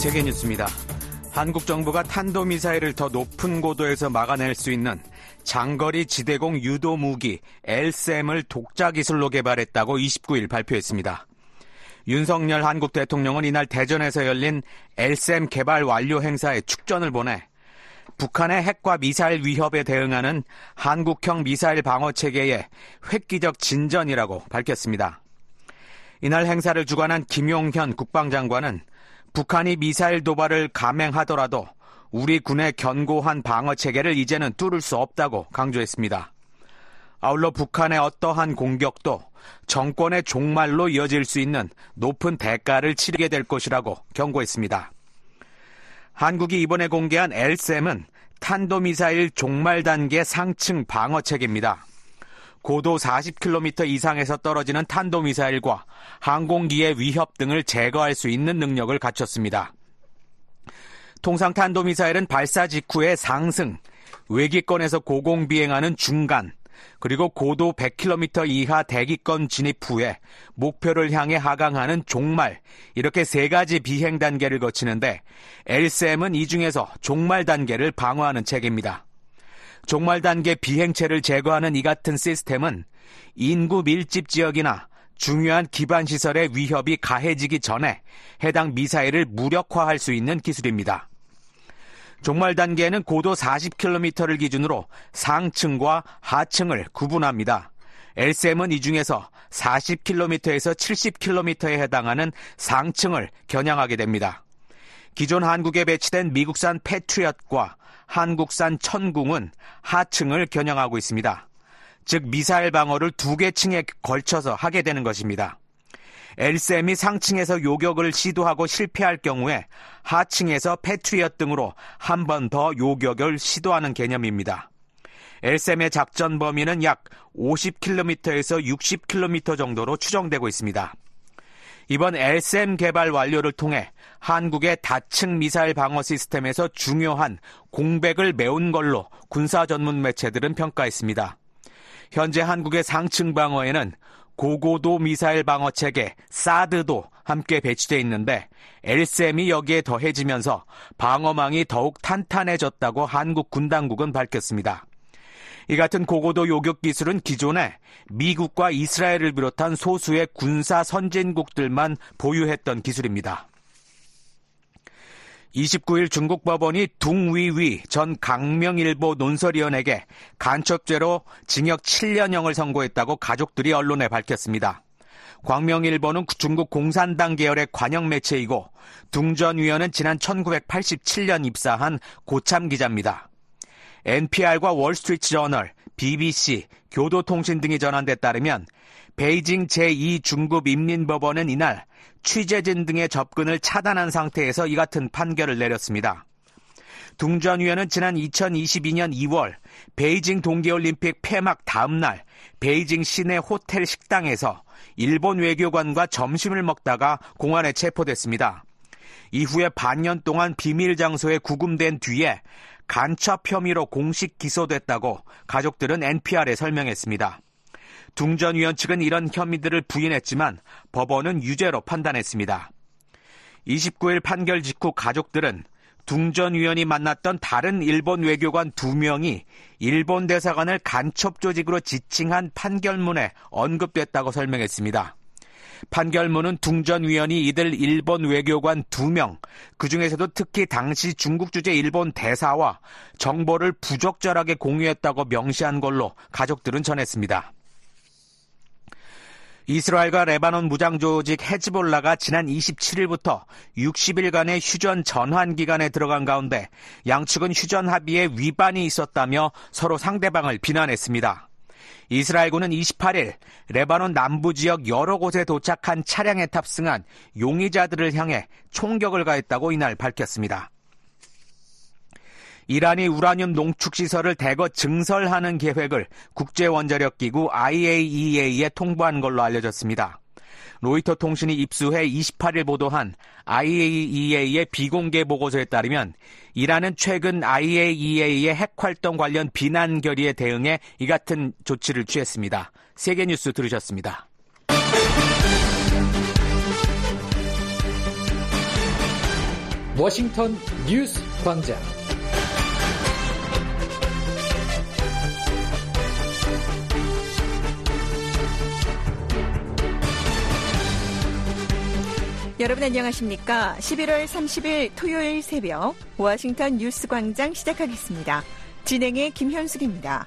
세계뉴스입니다. 한국 정부가 탄도미사일을 더 높은 고도에서 막아낼 수 있는 장거리 지대공 유도 무기 LSAM을 독자 기술로 개발했다고 29일 발표했습니다. 윤석열 한국 대통령은 이날 대전에서 열린 LSAM 개발 완료 행사에 축전을 보내 북한의 핵과 미사일 위협에 대응하는 한국형 미사일 방어 체계의 획기적 진전이라고 밝혔습니다. 이날 행사를 주관한 김용현 국방장관은 북한이 미사일 도발을 감행하더라도 우리 군의 견고한 방어 체계를 이제는 뚫을 수 없다고 강조했습니다. 아울러 북한의 어떠한 공격도 정권의 종말로 이어질 수 있는 높은 대가를 치르게 될 것이라고 경고했습니다. 한국이 이번에 공개한 LSAM은 탄도미사일 종말 단계 상층 방어 체계입니다. 고도 40km 이상에서 떨어지는 탄도미사일과 항공기의 위협 등을 제거할 수 있는 능력을 갖췄습니다. 통상 탄도미사일은 발사 직후에 상승, 외기권에서 고공비행하는 중간, 그리고 고도 100km 이하 대기권 진입 후에 목표를 향해 하강하는 종말, 이렇게 세 가지 비행 단계를 거치는데 LSAM은 이 중에서 종말 단계를 방어하는 체계입니다. 종말 단계 비행체를 제거하는 이 같은 시스템은 인구 밀집 지역이나 중요한 기반 시설의 위협이 가해지기 전에 해당 미사일을 무력화할 수 있는 기술입니다. 종말 단계에는 고도 40km를 기준으로 상층과 하층을 구분합니다. LSAM은 이 중에서 40km에서 70km에 해당하는 상층을 겨냥하게 됩니다. 기존 한국에 배치된 미국산 패트리엇과 한국산 천궁은 하층을 겨냥하고 있습니다. 즉 미사일 방어를 두 개 층에 걸쳐서 하게 되는 것입니다. LSAM이 상층에서 요격을 시도하고 실패할 경우에 하층에서 패트리엇 등으로 한 번 더 요격을 시도하는 개념입니다. LSAM의 작전 범위는 약 50km에서 60km 정도로 추정되고 있습니다. 이번 LSAM 개발 완료를 통해 한국의 다층 미사일 방어 시스템에서 중요한 공백을 메운 걸로 군사 전문 매체들은 평가했습니다. 현재 한국의 상층 방어에는 고고도 미사일 방어 체계 사드도 함께 배치되어 있는데 LSAM이 여기에 더해지면서 방어망이 더욱 탄탄해졌다고 한국 군 당국은 밝혔습니다. 이 같은 고고도 요격 기술은 기존에 미국과 이스라엘을 비롯한 소수의 군사 선진국들만 보유했던 기술입니다. 29일 중국 법원이 둥위위 전 강명일보 논설위원에게 간첩죄로 징역 7년형을 선고했다고 가족들이 언론에 밝혔습니다. 광명일보는 중국 공산당 계열의 관영 매체이고 둥 전 위원은 지난 1987년 입사한 고참 기자입니다. NPR과 월스트리트저널, BBC, 교도통신 등이 전한 데 따르면 베이징 제2중급인민법원은 이날 취재진 등의 접근을 차단한 상태에서 이 같은 판결을 내렸습니다. 둥 전 위원은 지난 2022년 2월 베이징 동계올림픽 폐막 다음 날 베이징 시내 호텔 식당에서 일본 외교관과 점심을 먹다가 공안에 체포됐습니다. 이후에 반년 동안 비밀 장소에 구금된 뒤에 간첩 혐의로 공식 기소됐다고 가족들은 NPR에 설명했습니다. 둥 전 위원 측은 이런 혐의들을 부인했지만 법원은 유죄로 판단했습니다. 29일 판결 직후 가족들은 둥 전 위원이 만났던 다른 일본 외교관 2명이 일본 대사관을 간첩 조직으로 지칭한 판결문에 언급됐다고 설명했습니다. 판결문은 둥 전 위원이 이들 일본 외교관 2명, 그중에서도 특히 당시 중국 주재 일본 대사와 정보를 부적절하게 공유했다고 명시한 걸로 가족들은 전했습니다. 이스라엘과 레바논 무장조직 헤즈볼라가 지난 27일부터 60일간의 휴전 전환 기간에 들어간 가운데 양측은 휴전 합의에 위반이 있었다며 서로 상대방을 비난했습니다. 이스라엘군은 28일 레바논 남부 지역 여러 곳에 도착한 차량에 탑승한 용의자들을 향해 총격을 가했다고 이날 밝혔습니다. 이란이 우라늄 농축시설을 대거 증설하는 계획을 국제원자력기구 IAEA에 통보한 걸로 알려졌습니다. 로이터 통신이 입수해 28일 보도한 IAEA의 비공개 보고서에 따르면 이란은 최근 IAEA의 핵활동 관련 비난 결의에 대응해 이 같은 조치를 취했습니다. 세계뉴스 들으셨습니다. 워싱턴 뉴스 광장. 여러분 안녕하십니까? 11월 30일 토요일 새벽 워싱턴 뉴스 광장 시작하겠습니다. 진행의 김현숙입니다.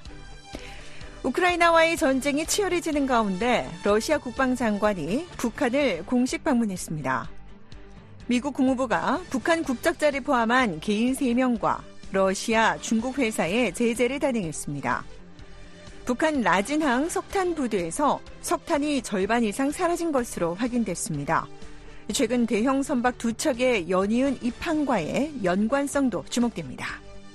우크라이나와의 전쟁이 치열해지는 가운데 러시아 국방장관이 북한을 공식 방문했습니다. 미국 국무부가 북한 국적자를 포함한 개인 3명과 러시아, 중국 회사에 제재를 단행했습니다. 북한 라진항 석탄 부두에서 석탄이 절반 이상 사라진 것으로 확인됐습니다. 최근 대형 선박 2척의 연이은 입항과의 연관성도 주목됩니다.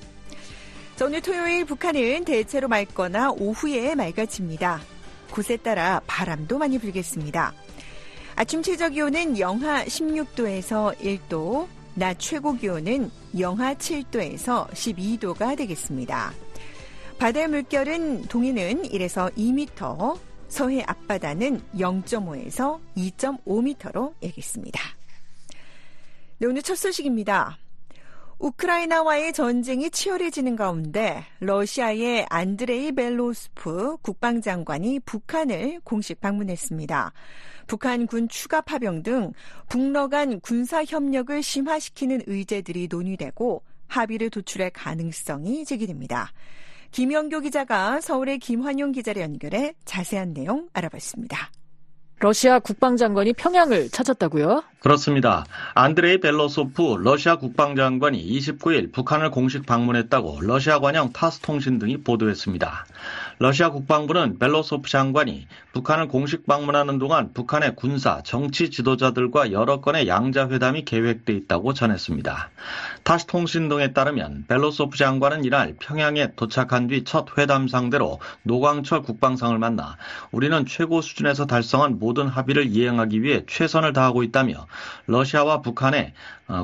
오늘 토요일 북한은 대체로 맑거나 오후에 맑아집니다. 곳에 따라 바람도 많이 불겠습니다. 아침 최저 기온은 영하 16도에서 1도, 낮 최고 기온은 영하 7도에서 12도가 되겠습니다. 바다의 물결은 동해는 1에서 2m, 서해 앞바다는 0.5에서 2.5m로 일겠습니다. 네, 오늘 첫 소식입니다. 우크라이나와의 전쟁이 치열해지는 가운데 러시아의 안드레이 벨로스프 국방장관이 북한을 공식 방문했습니다. 북한 군 추가 파병 등 북러 간 군사 협력을 심화시키는 의제들이 논의되고 합의를 도출할 가능성이 제기됩니다. 김영교 기자가 서울의 김환용 기자를 연결해 자세한 내용 알아봤습니다. 러시아 국방장관이 평양을 찾았다고요? 그렇습니다. 안드레이 벨로소프 러시아 국방장관이 29일 북한을 공식 방문했다고 러시아 관영 타스 통신 등이 보도했습니다. 러시아 국방부는 벨로소프 장관이 북한을 공식 방문하는 동안 북한의 군사, 정치 지도자들과 여러 건의 양자회담이 계획돼 있다고 전했습니다. 타스 통신 등에 따르면 벨로소프 장관은 이날 평양에 도착한 뒤 첫 회담 상대로 노광철 국방상을 만나 우리는 최고 수준에서 달성한 모든 합의를 이행하기 위해 최선을 다하고 있다며 러시아와 북한의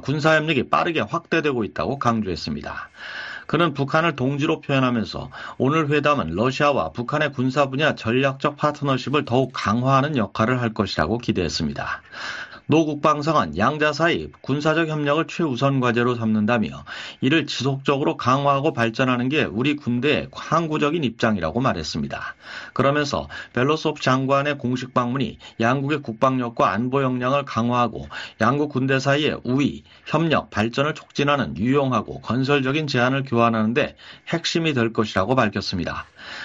군사협력이 빠르게 확대되고 있다고 강조했습니다. 그는 북한을 동지로 표현하면서 오늘 회담은 러시아와 북한의 군사 분야 전략적 파트너십을 더욱 강화하는 역할을 할 것이라고 기대했습니다. 노 국방상은 양자 사이 군사적 협력을 최우선 과제로 삼는다며 이를 지속적으로 강화하고 발전하는 게 우리 군대의 항구적인 입장이라고 말했습니다. 그러면서 벨로소프 장관의 공식 방문이 양국의 국방력과 안보 역량을 강화하고 양국 군대 사이의 우위, 협력, 발전을 촉진하는 유용하고 건설적인 제안을 교환하는 데 핵심이 될 것이라고 밝혔습니다.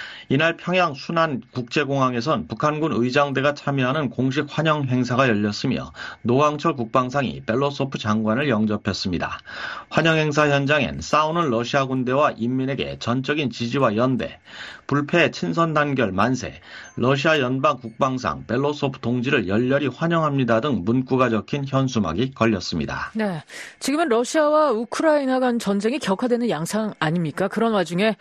이날 평양 순안 국제공항에선 북한군 의장대가 참여하는 공식 환영 행사가 열렸으며 노광철 국방상이 벨로소프 장관을 영접했습니다. 환영 행사 현장엔 싸우는 러시아 군대와 인민에게 전적인 지지와 연대, 불패 친선 단결 만세, 러시아 연방 국방상 벨로소프 동지를 열렬히 환영합니다 등 문구가 적힌 현수막이 걸렸습니다. 네, 지금은 러시아와 우크라이나 간 전쟁이 격화되는 양상 아닙니까? 그런 와중에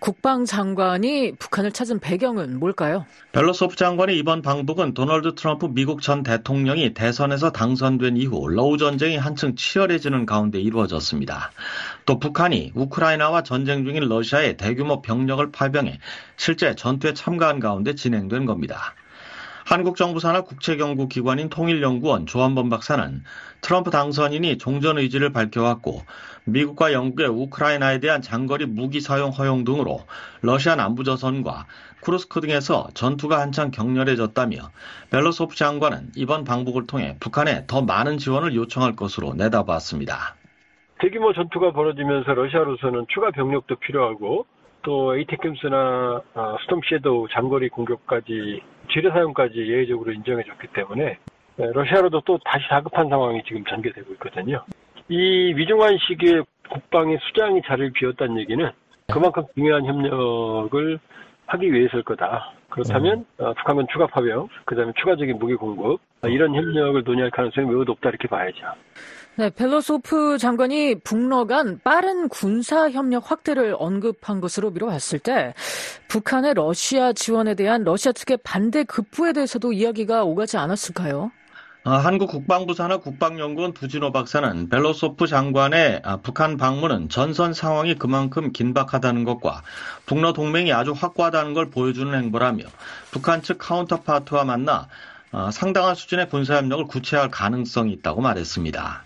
국방장관이 북한을 찾은 배경은 뭘까요? 벨로소프 장관의 이번 방북은 도널드 트럼프 미국 전 대통령이 대선에서 당선된 이후 러우 전쟁이 한층 치열해지는 가운데 이루어졌습니다. 또 북한이 우크라이나와 전쟁 중인 러시아에 대규모 병력을 파병해 실제 전투에 참가한 가운데 진행된 겁니다. 한국 정부 산하 국책연구기관인 통일연구원 조한범 박사는 트럼프 당선인이 종전 의지를 밝혀왔고 미국과 영국의 우크라이나에 대한 장거리 무기 사용 허용 등으로 러시아 남부전선과 쿠르스크 등에서 전투가 한창 격렬해졌다며 벨로소프 장관은 이번 방북을 통해 북한에 더 많은 지원을 요청할 것으로 내다봤습니다. 대규모 전투가 벌어지면서 러시아로서는 추가 병력도 필요하고 또 에이테크스나 스톰 섀도우 장거리 공격까지 지뢰 사용까지 예외적으로 인정해줬기 때문에 러시아로도 또 다시 다급한 상황이 지금 전개되고 있거든요. 이 위중한 시기에 국방의 수장이 자리를 비웠다는 얘기는 그만큼 중요한 협력을 하기 위해서일 거다. 그렇다면 북한군 추가 파병, 그다음에 추가적인 무기 공급 이런 협력을 논의할 가능성이 매우 높다 이렇게 봐야죠. 네, 벨로소프 장관이 북러 간 빠른 군사 협력 확대를 언급한 것으로 미뤄봤을 때 북한의 러시아 지원에 대한 러시아 측의 반대 급부에 대해서도 이야기가 오가지 않았을까요? 한국 국방부 산하 국방연구원 두진호 박사는 벨로소프 장관의 북한 방문은 전선 상황이 그만큼 긴박하다는 것과 북러 동맹이 아주 확고하다는 걸 보여주는 행보라며 북한 측 카운터파트와 만나 상당한 수준의 군사협력을 구체화할 가능성이 있다고 말했습니다.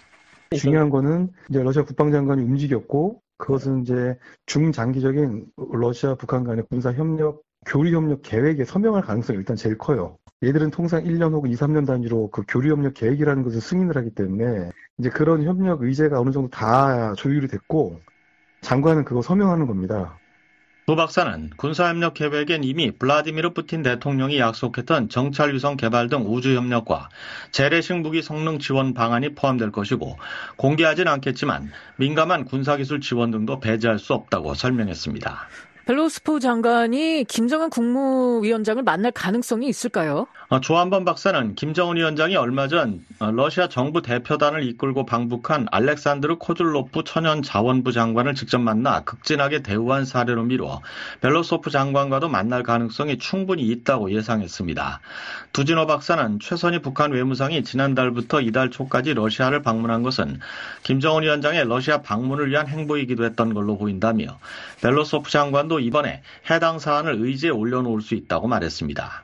중요한 거는 이제 러시아 국방장관이 움직였고 그것은 이제 중장기적인 러시아 북한 간의 군사 협력, 교류 협력 계획에 서명할 가능성이 일단 제일 커요. 얘들은 통상 1년 혹은 2, 3년 단위로 그 교류 협력 계획이라는 것을 승인을 하기 때문에 이제 그런 협력 의제가 어느 정도 다 조율이 됐고 장관은 그거 서명하는 겁니다. 부 박사는 군사협력 계획엔 이미 블라디미르 푸틴 대통령이 약속했던 정찰위성 개발 등 우주협력과 재래식 무기 성능 지원 방안이 포함될 것이고 공개하진 않겠지만 민감한 군사기술 지원 등도 배제할 수 없다고 설명했습니다. 벨로소프 장관이 김정은 국무위원장을 만날 가능성이 있을까요? 조한범 박사는 김정은 위원장이 얼마 전 러시아 정부 대표단을 이끌고 방북한 알렉산드르 코즐로프 천연자원부 장관을 직접 만나 극진하게 대우한 사례로 미루어 벨로소프 장관과도 만날 가능성이 충분히 있다고 예상했습니다. 두진호 박사는 최선희 북한 외무상이 지난달부터 이달 초까지 러시아를 방문한 것은 김정은 위원장의 러시아 방문을 위한 행보이기도 했던 걸로 보인다며 벨로소프 장관도 이번에 해당 사안을 의제에 올려놓을 수 있다고 말했습니다.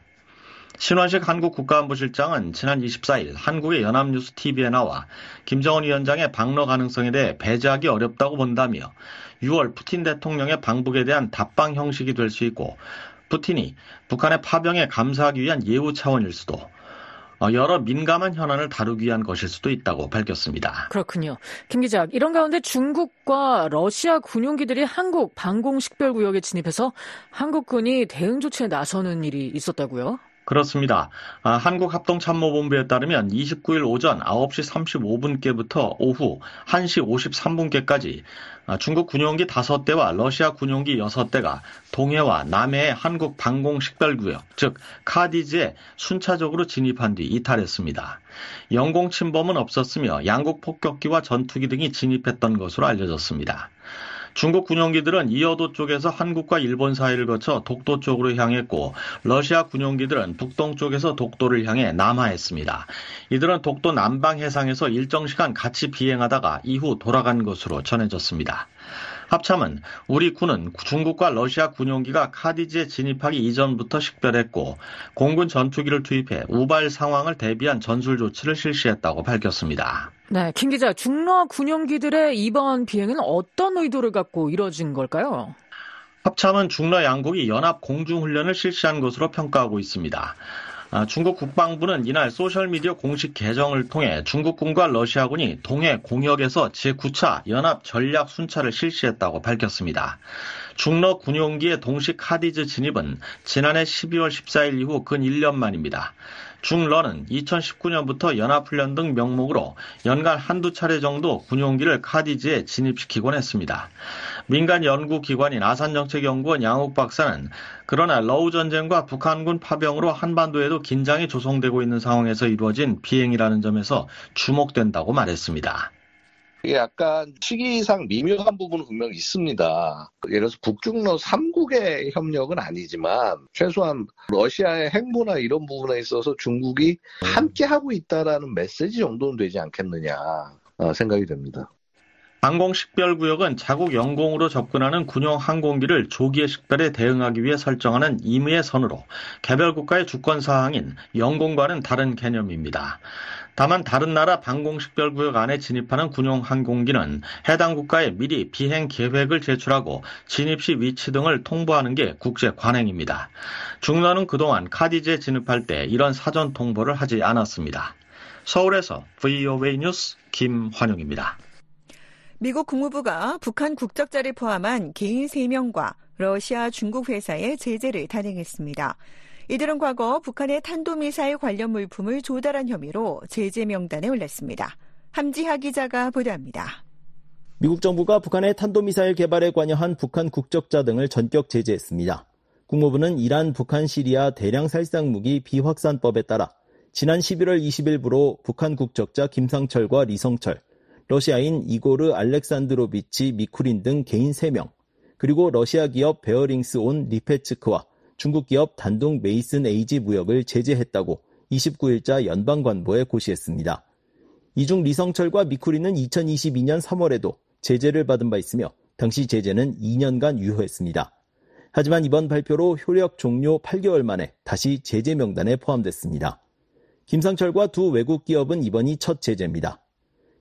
신원식 한국 국가안보실장은 지난 24일 한국의 연합뉴스 TV에 나와 김정은 위원장의 방러 가능성에 대해 배제하기 어렵다고 본다며 6월 푸틴 대통령의 방북에 대한 답방 형식이 될 수 있고 푸틴이 북한의 파병에 감사하기 위한 예우 차원일 수도 여러 민감한 현안을 다루기 위한 것일 수도 있다고 밝혔습니다. 그렇군요. 김 기자, 이런 가운데 중국과 러시아 군용기들이 한국 방공식별구역에 진입해서 한국군이 대응 조치에 나서는 일이 있었다고요? 그렇습니다. 한국합동참모본부에 따르면 29일 오전 9시 35분께부터 오후 1시 53분께까지 중국 군용기 5대와 러시아 군용기 6대가 동해와 남해의 한국 방공식별구역, 즉 카디즈에 순차적으로 진입한 뒤 이탈했습니다. 영공 침범은 없었으며 양국 폭격기와 전투기 등이 진입했던 것으로 알려졌습니다. 중국 군용기들은 이어도 쪽에서 한국과 일본 사이를 거쳐 독도 쪽으로 향했고 러시아 군용기들은 북동쪽에서 독도를 향해 남하했습니다. 이들은 독도 남방 해상에서 일정 시간 같이 비행하다가 이후 돌아간 것으로 전해졌습니다. 합참은 우리 군은 중국과 러시아 군용기가 카디즈에 진입하기 이전부터 식별했고 공군 전투기를 투입해 우발 상황을 대비한 전술 조치를 실시했다고 밝혔습니다. 네, 김 기자, 중러 군용기들의 이번 비행은 어떤 의도를 갖고 이뤄진 걸까요? 합참은 중러 양국이 연합 공중훈련을 실시한 것으로 평가하고 있습니다. 중국 국방부는 이날 소셜미디어 공식 계정을 통해 중국군과 러시아군이 동해 공역에서 제9차 연합 전략 순찰을 실시했다고 밝혔습니다. 중러 군용기의 동시 카디즈 진입은 지난해 12월 14일 이후 근 1년 만입니다. 중러는 2019년부터 연합훈련 등 명목으로 연간 한두 차례 정도 군용기를 카디즈에 진입시키곤 했습니다. 민간 연구기관인 아산정책연구원 양욱 박사는 그러나 러우 전쟁과 북한군 파병으로 한반도에도 긴장이 조성되고 있는 상황에서 이루어진 비행이라는 점에서 주목된다고 말했습니다. 이게 약간 시기상 미묘한 부분은 분명히 있습니다. 예를 들어서 북중러 3국의 협력은 아니지만 최소한 러시아의 행보나 이런 부분에 있어서 중국이 함께하고 있다라는 메시지 정도는 되지 않겠느냐 생각이 됩니다. 방공식별구역은 자국 영공으로 접근하는 군용 항공기를 조기의 식별에 대응하기 위해 설정하는 임의의 선으로 개별 국가의 주권사항인 영공과는 다른 개념입니다. 다만 다른 나라 방공식별구역 안에 진입하는 군용 항공기는 해당 국가에 미리 비행 계획을 제출하고 진입 시 위치 등을 통보하는 게 국제 관행입니다. 중러는 그동안 카디즈에 진입할 때 이런 사전 통보를 하지 않았습니다. 서울에서 VOA 뉴스 김환용입니다. 미국 국무부가 북한 국적자를 포함한 개인 3명과 러시아, 중국 회사에 제재를 단행했습니다. 이들은 과거 북한의 탄도미사일 관련 물품을 조달한 혐의로 제재 명단에 올랐습니다. 함지하 기자가 보도합니다. 미국 정부가 북한의 탄도미사일 개발에 관여한 북한 국적자 등을 전격 제재했습니다. 국무부는 이란, 북한, 시리아 대량 살상무기 비확산법에 따라 지난 11월 20일부로 북한 국적자 김상철과 리성철, 러시아인 이고르 알렉산드로비치 미쿠린 등 개인 3명, 그리고 러시아 기업 베어링스 온 리페츠크와 중국 기업 단둥 메이슨 에이지 무역을 제재했다고 29일자 연방관보에 고시했습니다. 이 중 리성철과 미쿠린은 2022년 3월에도 제재를 받은 바 있으며 당시 제재는 2년간 유효했습니다. 하지만 이번 발표로 효력 종료 8개월 만에 다시 제재 명단에 포함됐습니다. 김상철과 두 외국 기업은 이번이 첫 제재입니다.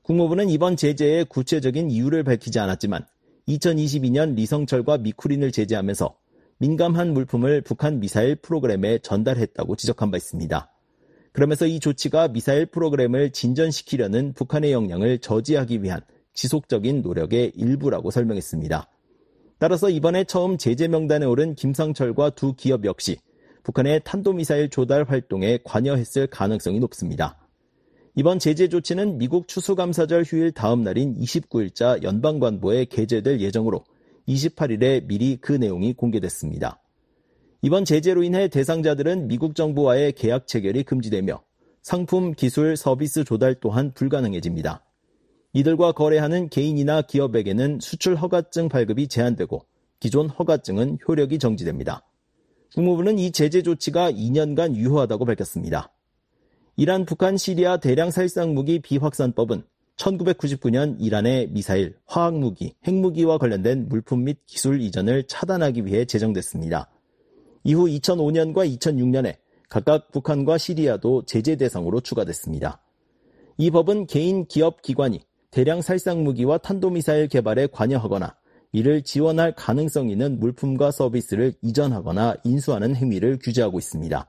국무부는 이번 제재의 구체적인 이유를 밝히지 않았지만 2022년 리성철과 미쿠린을 제재하면서 민감한 물품을 북한 미사일 프로그램에 전달했다고 지적한 바 있습니다. 그러면서 이 조치가 미사일 프로그램을 진전시키려는 북한의 역량을 저지하기 위한 지속적인 노력의 일부라고 설명했습니다. 따라서 이번에 처음 제재 명단에 오른 김상철과 두 기업 역시 북한의 탄도미사일 조달 활동에 관여했을 가능성이 높습니다. 이번 제재 조치는 미국 추수감사절 휴일 다음 날인 29일자 연방관보에 게재될 예정으로 28일에 미리 그 내용이 공개됐습니다. 이번 제재로 인해 대상자들은 미국 정부와의 계약 체결이 금지되며 상품, 기술, 서비스 조달 또한 불가능해집니다. 이들과 거래하는 개인이나 기업에게는 수출 허가증 발급이 제한되고 기존 허가증은 효력이 정지됩니다. 국무부는 이 제재 조치가 2년간 유효하다고 밝혔습니다. 이란, 북한, 시리아 대량 살상무기 비확산법은 1999년 이란의 미사일, 화학무기, 핵무기와 관련된 물품 및 기술 이전을 차단하기 위해 제정됐습니다. 이후 2005년과 2006년에 각각 북한과 시리아도 제재 대상으로 추가됐습니다. 이 법은 개인, 기업, 기관이 대량 살상무기와 탄도미사일 개발에 관여하거나 이를 지원할 가능성 있는 물품과 서비스를 이전하거나 인수하는 행위를 규제하고 있습니다.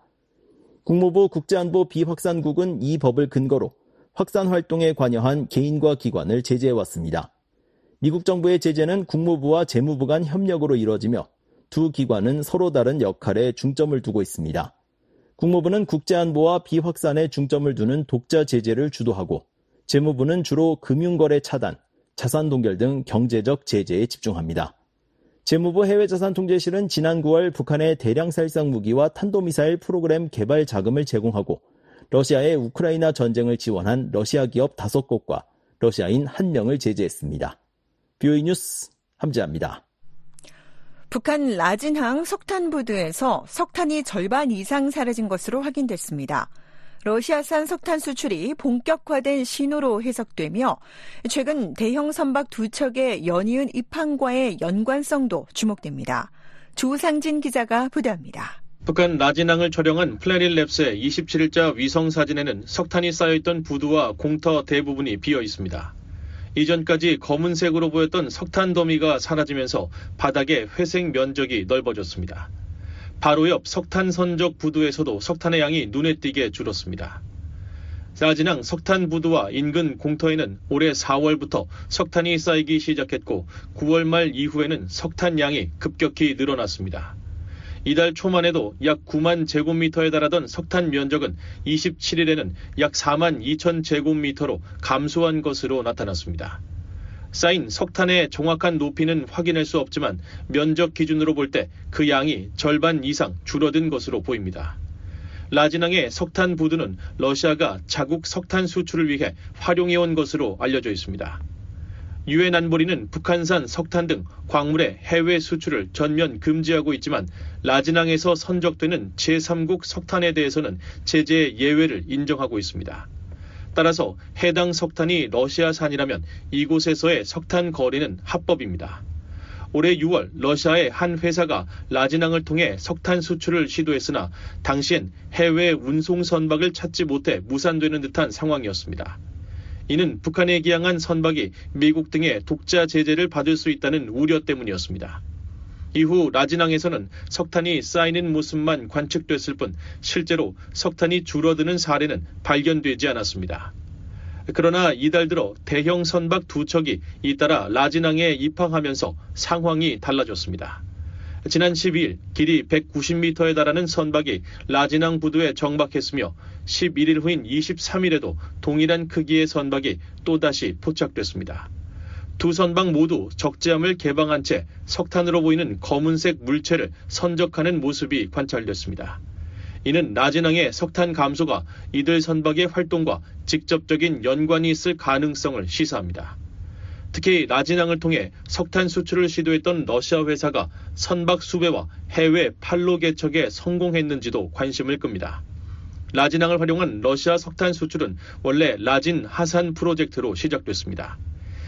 국무부 국제안보 비확산국은 이 법을 근거로 확산 활동에 관여한 개인과 기관을 제재해왔습니다. 미국 정부의 제재는 국무부와 재무부 간 협력으로 이루어지며 두 기관은 서로 다른 역할에 중점을 두고 있습니다. 국무부는 국제안보와 비확산에 중점을 두는 독자 제재를 주도하고 재무부는 주로 금융거래 차단, 자산 동결 등 경제적 제재에 집중합니다. 재무부 해외자산통제실은 지난 9월 북한의 대량 살상 무기와 탄도미사일 프로그램 개발 자금을 제공하고 러시아의 우크라이나 전쟁을 지원한 러시아 기업 5곳과 러시아인 1명을 제재했습니다. BOE 뉴스 함재합니다. 북한 라진항 석탄부두에서 석탄이 절반 이상 사라진 것으로 확인됐습니다. 러시아산 석탄 수출이 본격화된 신호로 해석되며 최근 대형 선박 2척의 연이은 입항과의 연관성도 주목됩니다. 조상진 기자가 보도합니다. 북한 라진항을 촬영한 플래닛랩스의 27일자 위성 사진에는 석탄이 쌓여있던 부두와 공터 대부분이 비어 있습니다. 이전까지 검은색으로 보였던 석탄 더미가 사라지면서 바닥에 회색 면적이 넓어졌습니다. 바로 옆 석탄 선적 부두에서도 석탄의 양이 눈에 띄게 줄었습니다. 라진항 석탄 부두와 인근 공터에는 올해 4월부터 석탄이 쌓이기 시작했고 9월 말 이후에는 석탄 양이 급격히 늘어났습니다. 이달 초만 해도 약 9만 제곱미터에 달하던 석탄 면적은 27일에는 약 4만 2천 제곱미터로 감소한 것으로 나타났습니다. 쌓인 석탄의 정확한 높이는 확인할 수 없지만 면적 기준으로 볼 때 그 양이 절반 이상 줄어든 것으로 보입니다. 라진항의 석탄 부두는 러시아가 자국 석탄 수출을 위해 활용해온 것으로 알려져 있습니다. 유엔 안보리는 북한산 석탄 등 광물의 해외 수출을 전면 금지하고 있지만 라진항에서 선적되는 제3국 석탄에 대해서는 제재 예외를 인정하고 있습니다. 따라서 해당 석탄이 러시아산이라면 이곳에서의 석탄 거래는 합법입니다. 올해 6월 러시아의 한 회사가 라진항을 통해 석탄 수출을 시도했으나 당시엔 해외 운송 선박을 찾지 못해 무산되는 듯한 상황이었습니다. 이는 북한에 기항한 선박이 미국 등의 독자 제재를 받을 수 있다는 우려 때문이었습니다. 이후 라진항에서는 석탄이 쌓이는 모습만 관측됐을 뿐 실제로 석탄이 줄어드는 사례는 발견되지 않았습니다. 그러나 이달 들어 대형 선박 2척이 잇따라 라진항에 입항하면서 상황이 달라졌습니다. 지난 12일 길이 190m에 달하는 선박이 라진항 부두에 정박했으며 11일 후인 23일에도 동일한 크기의 선박이 또다시 포착됐습니다. 두 선박 모두 적재함을 개방한 채 석탄으로 보이는 검은색 물체를 선적하는 모습이 관찰됐습니다. 이는 라진항의 석탄 감소가 이들 선박의 활동과 직접적인 연관이 있을 가능성을 시사합니다. 특히 라진항을 통해 석탄 수출을 시도했던 러시아 회사가 선박 수배와 해외 판로 개척에 성공했는지도 관심을 끕니다. 라진항을 활용한 러시아 석탄 수출은 원래 라진 하산 프로젝트로 시작됐습니다.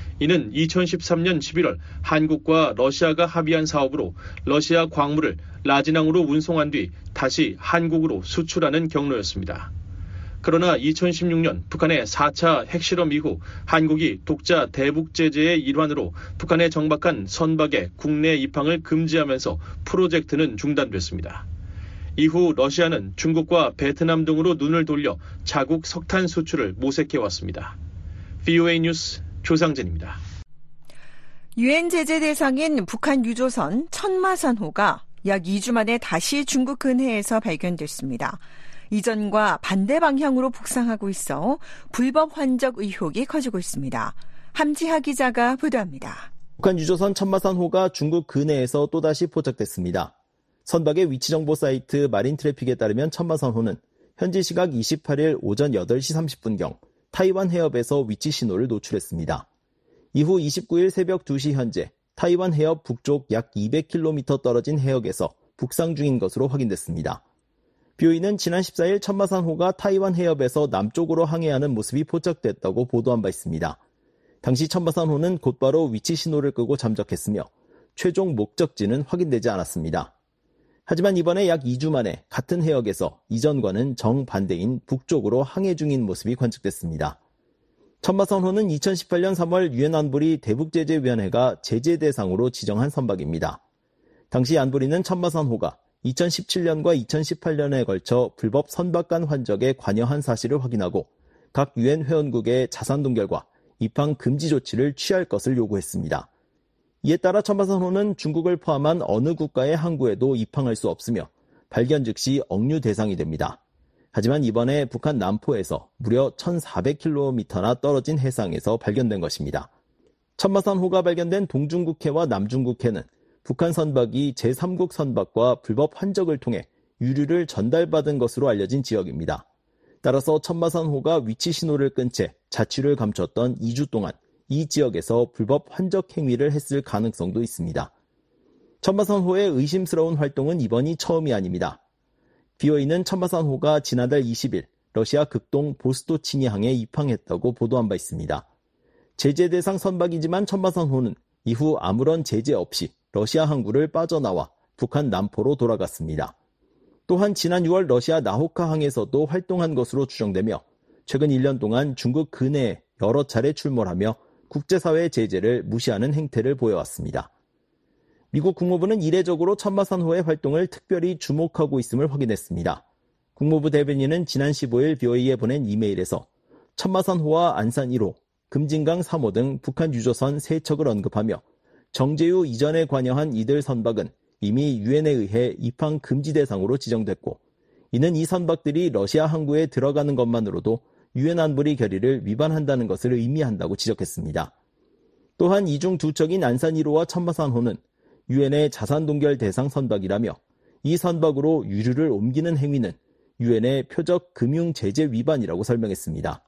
이는 2013년 11월 한국과 러시아가 합의한 사업으로 러시아 광물을 라진항으로 운송한 뒤 다시 한국으로 수출하는 경로였습니다. 그러나 2016년 북한의 4차 핵실험 이후 한국이 독자 대북 제재의 일환으로 북한에 정박한 선박의 국내 입항을 금지하면서 프로젝트는 중단됐습니다. 이후 러시아는 중국과 베트남 등으로 눈을 돌려 자국 석탄 수출을 모색해왔습니다. VOA 뉴스 조상진입니다. 유엔 제재 대상인 북한 유조선 천마산호가 약 2주 만에 다시 중국 근해에서 발견됐습니다. 이전과 반대 방향으로 북상하고 있어 불법 환적 의혹이 커지고 있습니다. 함지하 기자가 보도합니다. 북한 유조선 천마산호가 중국 근해에서 또다시 포착됐습니다. 선박의 위치 정보 사이트 마린 트래픽에 따르면 천마산호는 현지 시각 28일 오전 8시 30분경 타이완 해협에서 위치 신호를 노출했습니다. 이후 29일 새벽 2시 현재 타이완 해협 북쪽 약 200km 떨어진 해역에서 북상 중인 것으로 확인됐습니다. BOE는 지난 14일 천마산호가 타이완 해협에서 남쪽으로 항해하는 모습이 포착됐다고 보도한 바 있습니다. 당시 천마산호는 곧바로 위치 신호를 끄고 잠적했으며 최종 목적지는 확인되지 않았습니다. 하지만 이번에 약 2주 만에 같은 해역에서 이전과는 정반대인 북쪽으로 항해 중인 모습이 관측됐습니다. 천마산호는 2018년 3월 유엔 안보리 대북제재위원회가 제재 대상으로 지정한 선박입니다. 당시 안보리는 천마산호가 2017년과 2018년에 걸쳐 불법 선박간 환적에 관여한 사실을 확인하고 각 유엔 회원국의 자산 동결과 입항 금지 조치를 취할 것을 요구했습니다. 이에 따라 천마산호는 중국을 포함한 어느 국가의 항구에도 입항할 수 없으며 발견 즉시 억류 대상이 됩니다. 하지만 이번에 북한 남포에서 무려 1,400km나 떨어진 해상에서 발견된 것입니다. 천마산호가 발견된 동중국해와 남중국해는 북한 선박이 제3국 선박과 불법 환적을 통해 유류를 전달받은 것으로 알려진 지역입니다. 따라서 천마산호가 위치 신호를 끈 채 자취를 감췄던 2주 동안 이 지역에서 불법 환적 행위를 했을 가능성도 있습니다. 천마산호의 의심스러운 활동은 이번이 처음이 아닙니다. BOE는 천마산호가 지난달 20일 러시아 극동 보스토치니 항에 입항했다고 보도한 바 있습니다. 제재 대상 선박이지만 천마산호는 이후 아무런 제재 없이 러시아 항구를 빠져나와 북한 남포로 돌아갔습니다. 또한 지난 6월 러시아 나호카 항에서도 활동한 것으로 추정되며 최근 1년 동안 중국 근해에 여러 차례 출몰하며 국제사회의 제재를 무시하는 행태를 보여왔습니다. 미국 국무부는 이례적으로 천마산호의 활동을 특별히 주목하고 있음을 확인했습니다. 국무부 대변인은 지난 15일 BOE에 보낸 이메일에서 천마산호와 안산 1호, 금진강 3호 등 북한 유조선 3척을 언급하며 정제유 이전에 관여한 이들 선박은 이미 유엔에 의해 입항 금지 대상으로 지정됐고 이는 이 선박들이 러시아 항구에 들어가는 것만으로도 유엔 안보리 결의를 위반한다는 것을 의미한다고 지적했습니다. 또한 이 중 두 척인 안산 1호와 천마산호는 유엔의 자산 동결 대상 선박이라며 이 선박으로 유류를 옮기는 행위는 유엔의 표적 금융 제재 위반이라고 설명했습니다.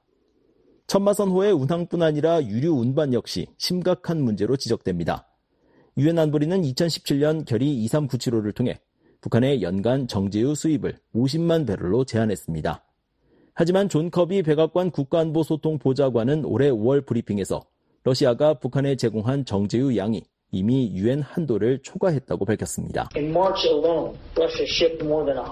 천마산호의 운항뿐 아니라 유류 운반 역시 심각한 문제로 지적됩니다. 유엔 안보리는 2017년 결의 23975를 통해 북한의 연간 정제유 수입을 50만 배럴로 제한했습니다. 하지만 존 커비 백악관 국가안보소통 보좌관은 올해 5월 브리핑에서 러시아가 북한에 제공한 정제유 양이 이미 유엔 한도를 초과했다고 밝혔습니다. In March alone, Russia shipped more than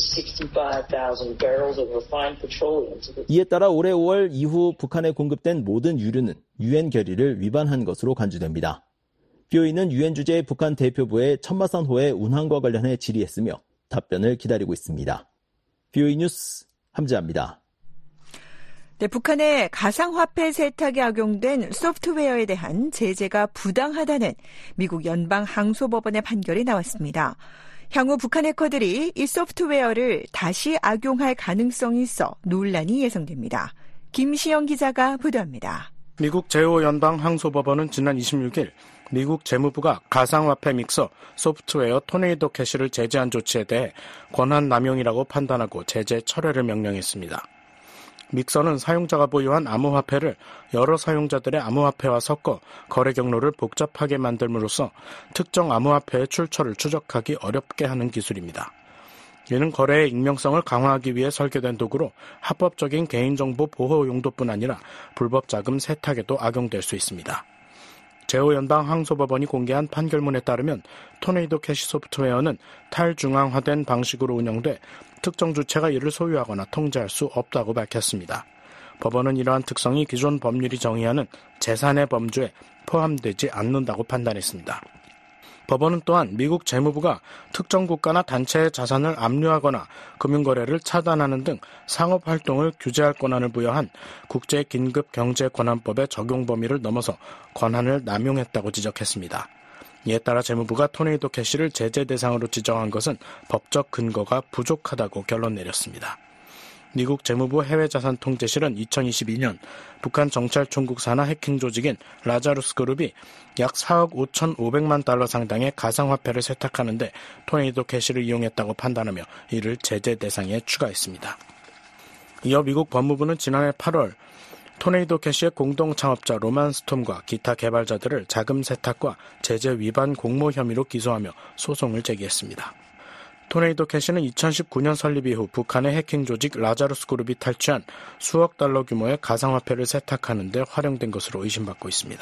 165,000 barrels of refined petroleum to the... 이에 따라 올해 5월 이후 북한에 공급된 모든 유류는 유엔 결의를 위반한 것으로 간주됩니다. BOE는 유엔 주재 북한 대표부에 천마산호의 운항과 관련해 질의했으며 답변을 기다리고 있습니다. BOE 뉴스 함지아입니다. 네, 북한의 가상화폐 세탁에 악용된 소프트웨어에 대한 제재가 부당하다는 미국 연방항소법원의 판결이 나왔습니다. 향후 북한 해커들이 이 소프트웨어를 다시 악용할 가능성이 있어 논란이 예상됩니다. 김시영 기자가 보도합니다. 미국 제5연방항소법원은 지난 26일 미국 재무부가 가상화폐 믹서 소프트웨어 토네이도 캐시를 제재한 조치에 대해 권한 남용이라고 판단하고 제재 철회를 명령했습니다. 믹서는 사용자가 보유한 암호화폐를 여러 사용자들의 암호화폐와 섞어 거래 경로를 복잡하게 만들므로써 특정 암호화폐의 출처를 추적하기 어렵게 하는 기술입니다. 이는 거래의 익명성을 강화하기 위해 설계된 도구로 합법적인 개인정보 보호 용도뿐 아니라 불법 자금 세탁에도 악용될 수 있습니다. 제오연방 항소법원이 공개한 판결문에 따르면 토네이도 캐시 소프트웨어는 탈중앙화된 방식으로 운영돼 특정 주체가 이를 소유하거나 통제할 수 없다고 밝혔습니다. 법원은 이러한 특성이 기존 법률이 정의하는 재산의 범주에 포함되지 않는다고 판단했습니다. 법원은 또한 미국 재무부가 특정 국가나 단체의 자산을 압류하거나 금융거래를 차단하는 등 상업활동을 규제할 권한을 부여한 국제긴급경제권한법의 적용 범위를 넘어서 권한을 남용했다고 지적했습니다. 이에 따라 재무부가 토네이도 캐시를 제재 대상으로 지정한 것은 법적 근거가 부족하다고 결론 내렸습니다. 미국 재무부 해외자산통제실은 2022년 북한 정찰총국 산하 해킹 조직인 라자루스 그룹이 약 4억 5,500만 달러 상당의 가상화폐를 세탁하는데 토네이도 캐시를 이용했다고 판단하며 이를 제재 대상에 추가했습니다. 이어 미국 법무부는 지난해 8월 토네이도 캐시의 공동 창업자 로만 스톰과 기타 개발자들을 자금 세탁과 제재 위반 공모 혐의로 기소하며 소송을 제기했습니다. 토네이도 캐시는 2019년 설립 이후 북한의 해킹 조직 라자루스 그룹이 탈취한 수억 달러 규모의 가상화폐를 세탁하는 데 활용된 것으로 의심받고 있습니다.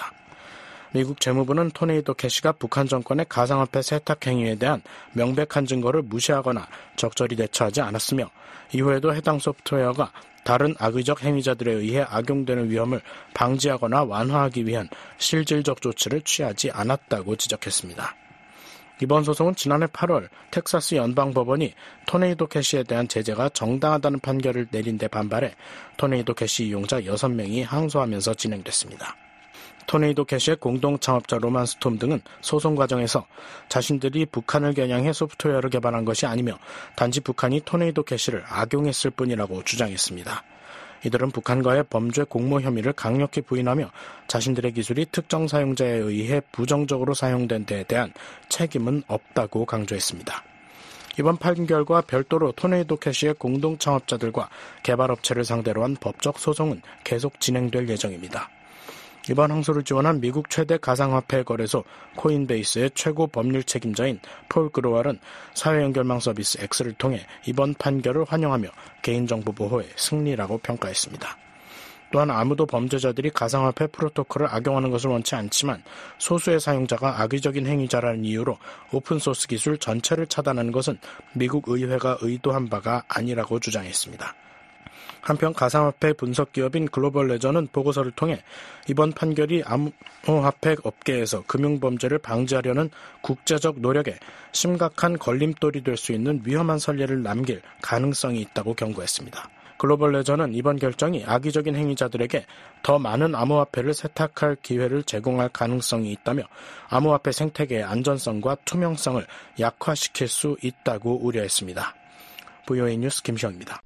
미국 재무부는 토네이도 캐시가 북한 정권의 가상화폐 세탁 행위에 대한 명백한 증거를 무시하거나 적절히 대처하지 않았으며 이후에도 해당 소프트웨어가 다른 악의적 행위자들에 의해 악용되는 위험을 방지하거나 완화하기 위한 실질적 조치를 취하지 않았다고 지적했습니다. 이번 소송은 지난해 8월 텍사스 연방법원이 토네이도 캐시에 대한 제재가 정당하다는 판결을 내린 데 반발해 토네이도 캐시 이용자 6명이 항소하면서 진행됐습니다. 토네이도 캐시의 공동 창업자 로만 스톰 등은 소송 과정에서 자신들이 북한을 겨냥해 소프트웨어를 개발한 것이 아니며 단지 북한이 토네이도 캐시를 악용했을 뿐이라고 주장했습니다. 이들은 북한과의 범죄 공모 혐의를 강력히 부인하며 자신들의 기술이 특정 사용자에 의해 부정적으로 사용된 데에 대한 책임은 없다고 강조했습니다. 이번 판결과 별도로 토네이도 캐시의 공동 창업자들과 개발업체를 상대로 한 법적 소송은 계속 진행될 예정입니다. 이번 항소를 지원한 미국 최대 가상화폐 거래소 코인베이스의 최고 법률 책임자인 폴 그로왈은 사회연결망 서비스 X를 통해 이번 판결을 환영하며 개인정보 보호의 승리라고 평가했습니다. 또한 아무도 범죄자들이 가상화폐 프로토콜을 악용하는 것을 원치 않지만 소수의 사용자가 악의적인 행위자라는 이유로 오픈소스 기술 전체를 차단하는 것은 미국 의회가 의도한 바가 아니라고 주장했습니다. 한편 가상화폐 분석 기업인 글로벌 레저는 보고서를 통해 이번 판결이 암호화폐 업계에서 금융범죄를 방지하려는 국제적 노력에 심각한 걸림돌이 될 수 있는 위험한 선례를 남길 가능성이 있다고 경고했습니다. 글로벌 레저는 이번 결정이 악의적인 행위자들에게 더 많은 암호화폐를 세탁할 기회를 제공할 가능성이 있다며 암호화폐 생태계의 안전성과 투명성을 약화시킬 수 있다고 우려했습니다. VOA 뉴스 김시영입니다.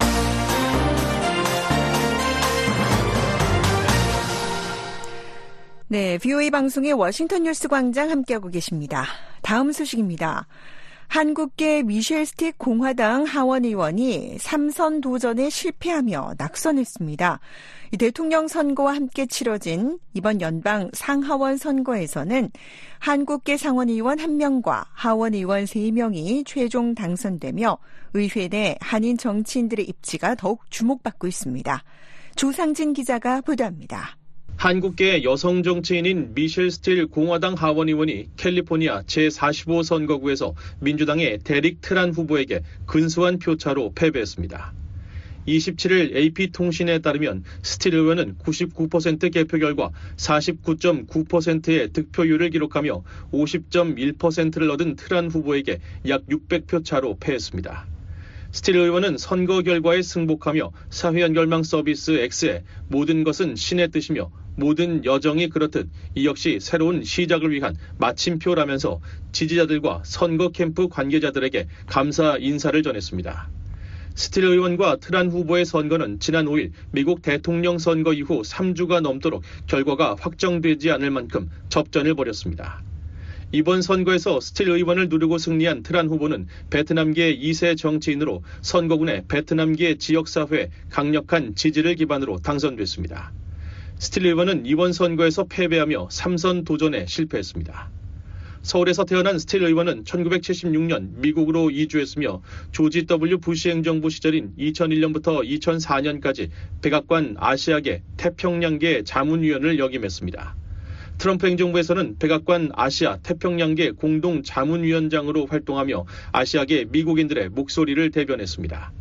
네, VOA 방송의 워싱턴 뉴스 광장 함께하고 계십니다. 다음 소식입니다. 한국계 미셸 스틱 공화당 하원 의원이 3선 도전에 실패하며 낙선했습니다. 이 대통령 선거와 함께 치러진 이번 연방 상하원 선거에서는 한국계 상원 의원 1명과 하원 의원 3명이 최종 당선되며 의회 내 한인 정치인들의 입지가 더욱 주목받고 있습니다. 조상진 기자가 보도합니다. 한국계 여성 정치인인 미셸 스틸 공화당 하원 의원이 캘리포니아 제45선거구에서 민주당의 데릭 트란 후보에게 근소한 표차로 패배했습니다. 27일 AP통신에 따르면 스틸 의원은 99% 개표 결과 49.9%의 득표율을 기록하며 50.1%를 얻은 트란 후보에게 약 600표 차로 패했습니다. 스틸 의원은 선거 결과에 승복하며 사회연결망 서비스 X에 모든 것은 신의 뜻이며 모든 여정이 그렇듯 이 역시 새로운 시작을 위한 마침표라면서 지지자들과 선거 캠프 관계자들에게 감사 인사를 전했습니다. 스틸 의원과 트란 후보의 선거는 지난 5일 미국 대통령 선거 이후 3주가 넘도록 결과가 확정되지 않을 만큼 접전을 벌였습니다. 이번 선거에서 스틸 의원을 누르고 승리한 트란 후보는 베트남계 2세 정치인으로 선거군의 베트남계 지역사회에 강력한 지지를 기반으로 당선됐습니다. 스틸 의원은 이번 선거에서 패배하며 3선 도전에 실패했습니다. 서울에서 태어난 스틸 의원은 1976년 미국으로 이주했으며 조지 W. 부시 행정부 시절인 2001년부터 2004년까지 백악관 아시아계 태평양계 자문위원을 역임했습니다. 트럼프 행정부에서는 백악관 아시아 태평양계 공동 자문위원장으로 활동하며 아시아계 미국인들의 목소리를 대변했습니다.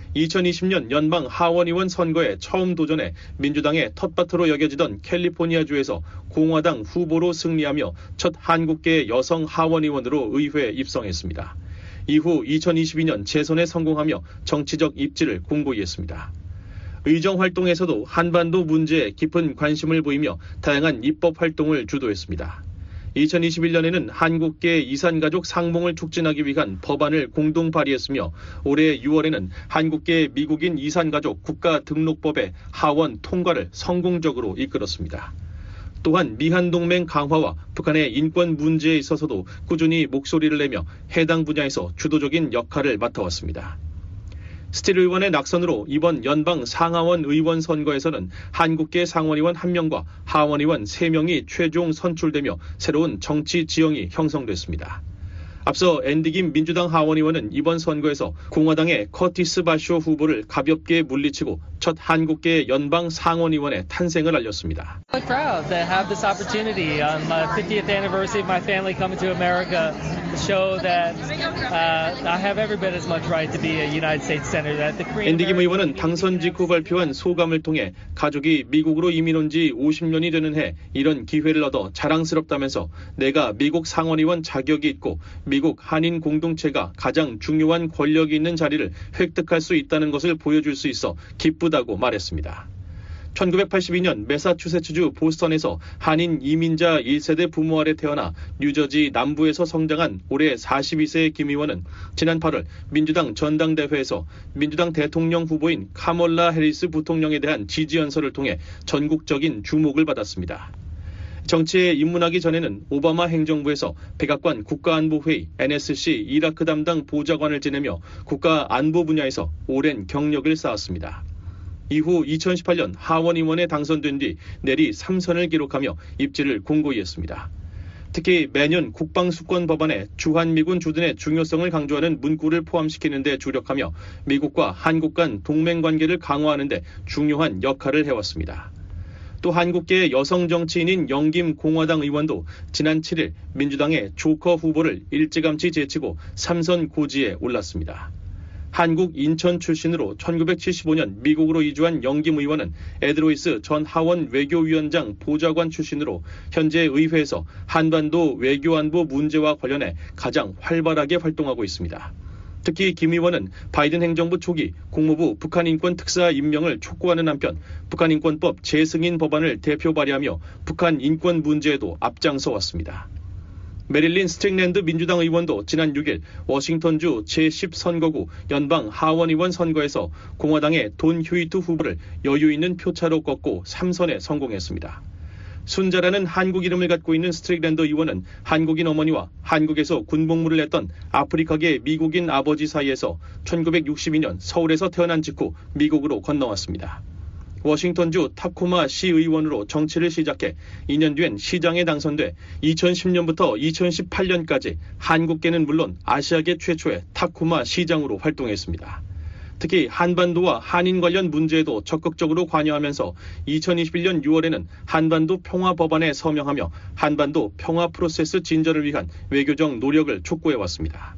2020년 연방 하원의원 선거에 처음 도전해 민주당의 텃밭으로 여겨지던 캘리포니아주에서 공화당 후보로 승리하며 첫 한국계 여성 하원의원으로 의회에 입성했습니다. 이후 2022년 재선에 성공하며 정치적 입지를 공고히 했습니다. 의정 활동에서도 한반도 문제에 깊은 관심을 보이며 다양한 입법 활동을 주도했습니다. 2021년에는 한국계 이산가족 상봉을 촉진하기 위한 법안을 공동 발의했으며 올해 6월에는 한국계 미국인 이산가족 국가등록법의 하원 통과를 성공적으로 이끌었습니다. 또한 미한동맹 강화와 북한의 인권 문제에 있어서도 꾸준히 목소리를 내며 해당 분야에서 주도적인 역할을 맡아왔습니다. 스틸 의원의 낙선으로 이번 연방 상하원 의원 선거에서는 한국계 상원의원 1명과 하원의원 3명이 최종 선출되며 새로운 정치 지형이 형성됐습니다. 앞서 앤디 김 민주당 하원의원은 이번 선거에서 공화당의 커티스 바쇼 후보를 가볍게 물리치고 첫 한국계 연방 상원의원의 탄생을 알렸습니다. I'm proud to have this opportunity on my 50th anniversary of my family coming to America to show that I have every bit as much right to be a United States senator. 앤디 김 의원은 당선 직후 발표한 소감을 통해 가족이 미국으로 이민 온 지 50년이 되는 해 이런 기회를 얻어 자랑스럽다면서 내가 미국 상원의원 자격이 있고 미국 한인 공동체가 가장 중요한 권력이 있는 자리를 획득할 수 있다는 것을 보여줄 수 있어 기쁘다고 말했습니다. 1982년 매사추세츠주 보스턴에서 한인 이민자 1세대 부모 아래 태어나 뉴저지 남부에서 성장한 올해 42세의 김 의원은 지난 8월 민주당 전당대회에서 민주당 대통령 후보인 카멀라 해리스 부통령에 대한 지지 연설을 통해 전국적인 주목을 받았습니다. 정치에 입문하기 전에는 오바마 행정부에서 백악관 국가안보회의 NSC 이라크 담당 보좌관을 지내며 국가안보 분야에서 오랜 경력을 쌓았습니다. 이후 2018년 하원의원에 당선된 뒤 내리 3선을 기록하며 입지를 공고히 했습니다. 특히 매년 국방수권 법안에 주한미군 주둔의 중요성을 강조하는 문구를 포함시키는 데 주력하며 미국과 한국 간 동맹관계를 강화하는 데 중요한 역할을 해왔습니다. 또 한국계의 여성 정치인인 영김 공화당 의원도 지난 7일 민주당의 조커 후보를 일찌감치 제치고 3선 고지에 올랐습니다. 한국 인천 출신으로 1975년 미국으로 이주한 영김 의원은 에드로이스 전 하원 외교위원장 보좌관 출신으로 현재 의회에서 한반도 외교안보 문제와 관련해 가장 활발하게 활동하고 있습니다. 특히 김 의원은 바이든 행정부 초기 국무부 북한인권특사 임명을 촉구하는 한편 북한인권법 재승인 법안을 대표 발의하며 북한 인권 문제에도 앞장서 왔습니다. 메릴린 스트릭랜드 민주당 의원도 지난 6일 워싱턴주 제10선거구 연방 하원의원 선거에서 공화당의 돈 휴이트 후보를 여유 있는 표차로 꺾고 3선에 성공했습니다. 순자라는 한국 이름을 갖고 있는 스트릭랜드 의원은 한국인 어머니와 한국에서 군복무를 했던 아프리카계 미국인 아버지 사이에서 1962년 서울에서 태어난 직후 미국으로 건너왔습니다. 워싱턴주 타코마 시의원으로 정치를 시작해 2년 뒤엔 시장에 당선돼 2010년부터 2018년까지 한국계는 물론 아시아계 최초의 타코마 시장으로 활동했습니다. 특히 한반도와 한인 관련 문제에도 적극적으로 관여하면서 2021년 6월에는 한반도 평화 법안에 서명하며 한반도 평화 프로세스 진전을 위한 외교적 노력을 촉구해왔습니다.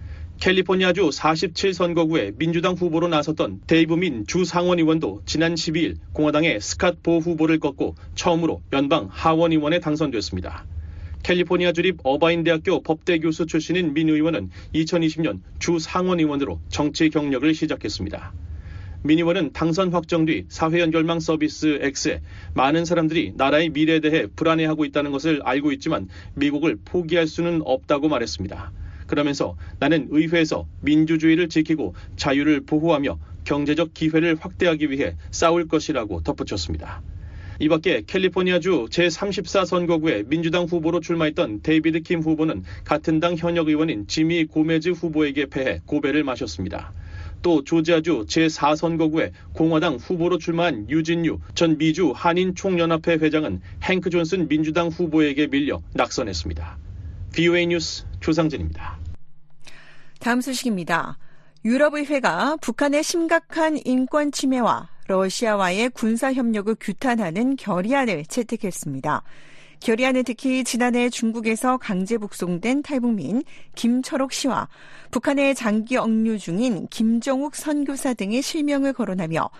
캘리포니아주 47선거구에 민주당 후보로 나섰던 데이브 민 주 상원의원도 지난 12일 공화당의 스캇 보 후보를 꺾고 처음으로 연방 하원의원에 당선됐습니다. 캘리포니아 주립 어바인 대학교 법대 교수 출신인 민 의원은 2020년 주 상원의원으로 정치 경력을 시작했습니다. 민 의원은 당선 확정 뒤 사회연결망 서비스 X에 많은 사람들이 나라의 미래에 대해 불안해하고 있다는 것을 알고 있지만 미국을 포기할 수는 없다고 말했습니다. 그러면서 나는 의회에서 민주주의를 지키고 자유를 보호하며 경제적 기회를 확대하기 위해 싸울 것이라고 덧붙였습니다. 이 밖에 캘리포니아주 제34선거구에 민주당 후보로 출마했던 데이비드 킴 후보는 같은 당 현역 의원인 지미 고메즈 후보에게 패해 고배를 마셨습니다. 또 조지아주 제4선거구에 공화당 후보로 출마한 유진유 전 미주 한인총연합회 회장은 행크 존슨 민주당 후보에게 밀려 낙선했습니다. VOA 뉴스 조상진입니다. 다음 소식입니다. 유럽의회가 북한의 심각한 인권 침해와 러시아와의 군사협력을 규탄하는 결의안을 채택했습니다. 결의안은 특히 지난해 중국에서 강제 북송된 탈북민 김철옥 씨와 북한에 장기 억류 중인 김정욱 선교사 등의 실명을 거론하며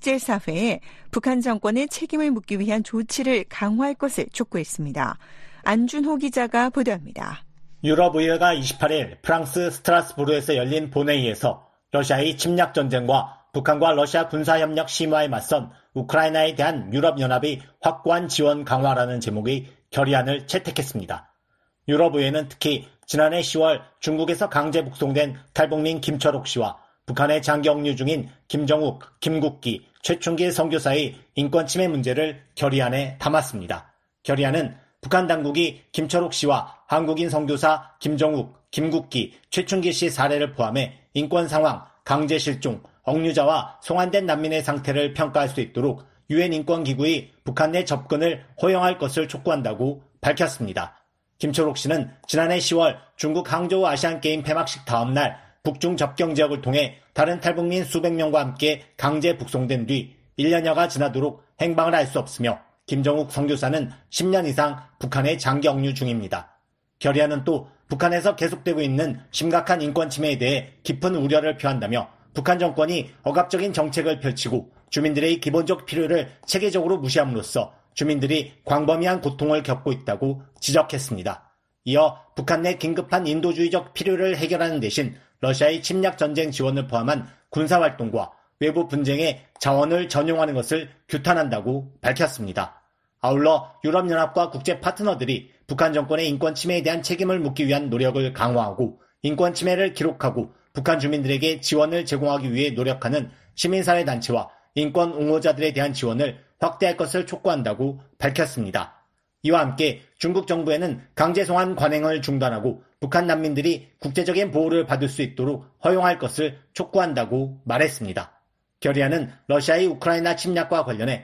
국제사회에 북한 정권의 책임을 묻기 위한 조치를 강화할 것을 촉구했습니다. 안준호 기자가 보도합니다. 유럽의회가 28일 프랑스 스트라스부르에서 열린 본회의에서 러시아의 침략 전쟁과 북한과 러시아 군사협력 심화에 맞선 우크라이나에 대한 유럽연합의 확고한 지원 강화라는 제목의 결의안을 채택했습니다. 유럽의회는 특히 지난해 10월 중국에서 강제 북송된 탈북민 김철옥 씨와 북한에 장기 억류 중인 김정욱, 김국기, 최충길 선교사의 인권 침해 문제를 결의안에 담았습니다. 결의안은 북한 당국이 김철옥 씨와 한국인 선교사 김정욱, 김국기, 최충길 씨 사례를 포함해 인권 상황, 강제 실종, 억류자와 송환된 난민의 상태를 평가할 수 있도록 유엔 인권기구의 북한 내 접근을 허용할 것을 촉구한다고 밝혔습니다. 김철옥 씨는 지난해 10월 중국 항저우 아시안게임 폐막식 다음 날 북중 접경 지역을 통해 다른 탈북민 수백 명과 함께 강제 북송된 뒤 1년여가 지나도록 행방을 알 수 없으며 김정욱 선교사는 10년 이상 북한에 장기 억류 중입니다. 결의안은 또 북한에서 계속되고 있는 심각한 인권 침해에 대해 깊은 우려를 표한다며 북한 정권이 억압적인 정책을 펼치고 주민들의 기본적 필요를 체계적으로 무시함으로써 주민들이 광범위한 고통을 겪고 있다고 지적했습니다. 이어 북한 내 긴급한 인도주의적 필요를 해결하는 대신 러시아의 침략 전쟁 지원을 포함한 군사활동과 외부 분쟁에 자원을 전용하는 것을 규탄한다고 밝혔습니다. 아울러 유럽연합과 국제 파트너들이 북한 정권의 인권 침해에 대한 책임을 묻기 위한 노력을 강화하고 인권 침해를 기록하고 북한 주민들에게 지원을 제공하기 위해 노력하는 시민사회 단체와 인권 옹호자들에 대한 지원을 확대할 것을 촉구한다고 밝혔습니다. 이와 함께 중국 정부에는 강제 송환 관행을 중단하고 북한 난민들이 국제적인 보호를 받을 수 있도록 허용할 것을 촉구한다고 말했습니다. 결의안은 러시아의 우크라이나 침략과 관련해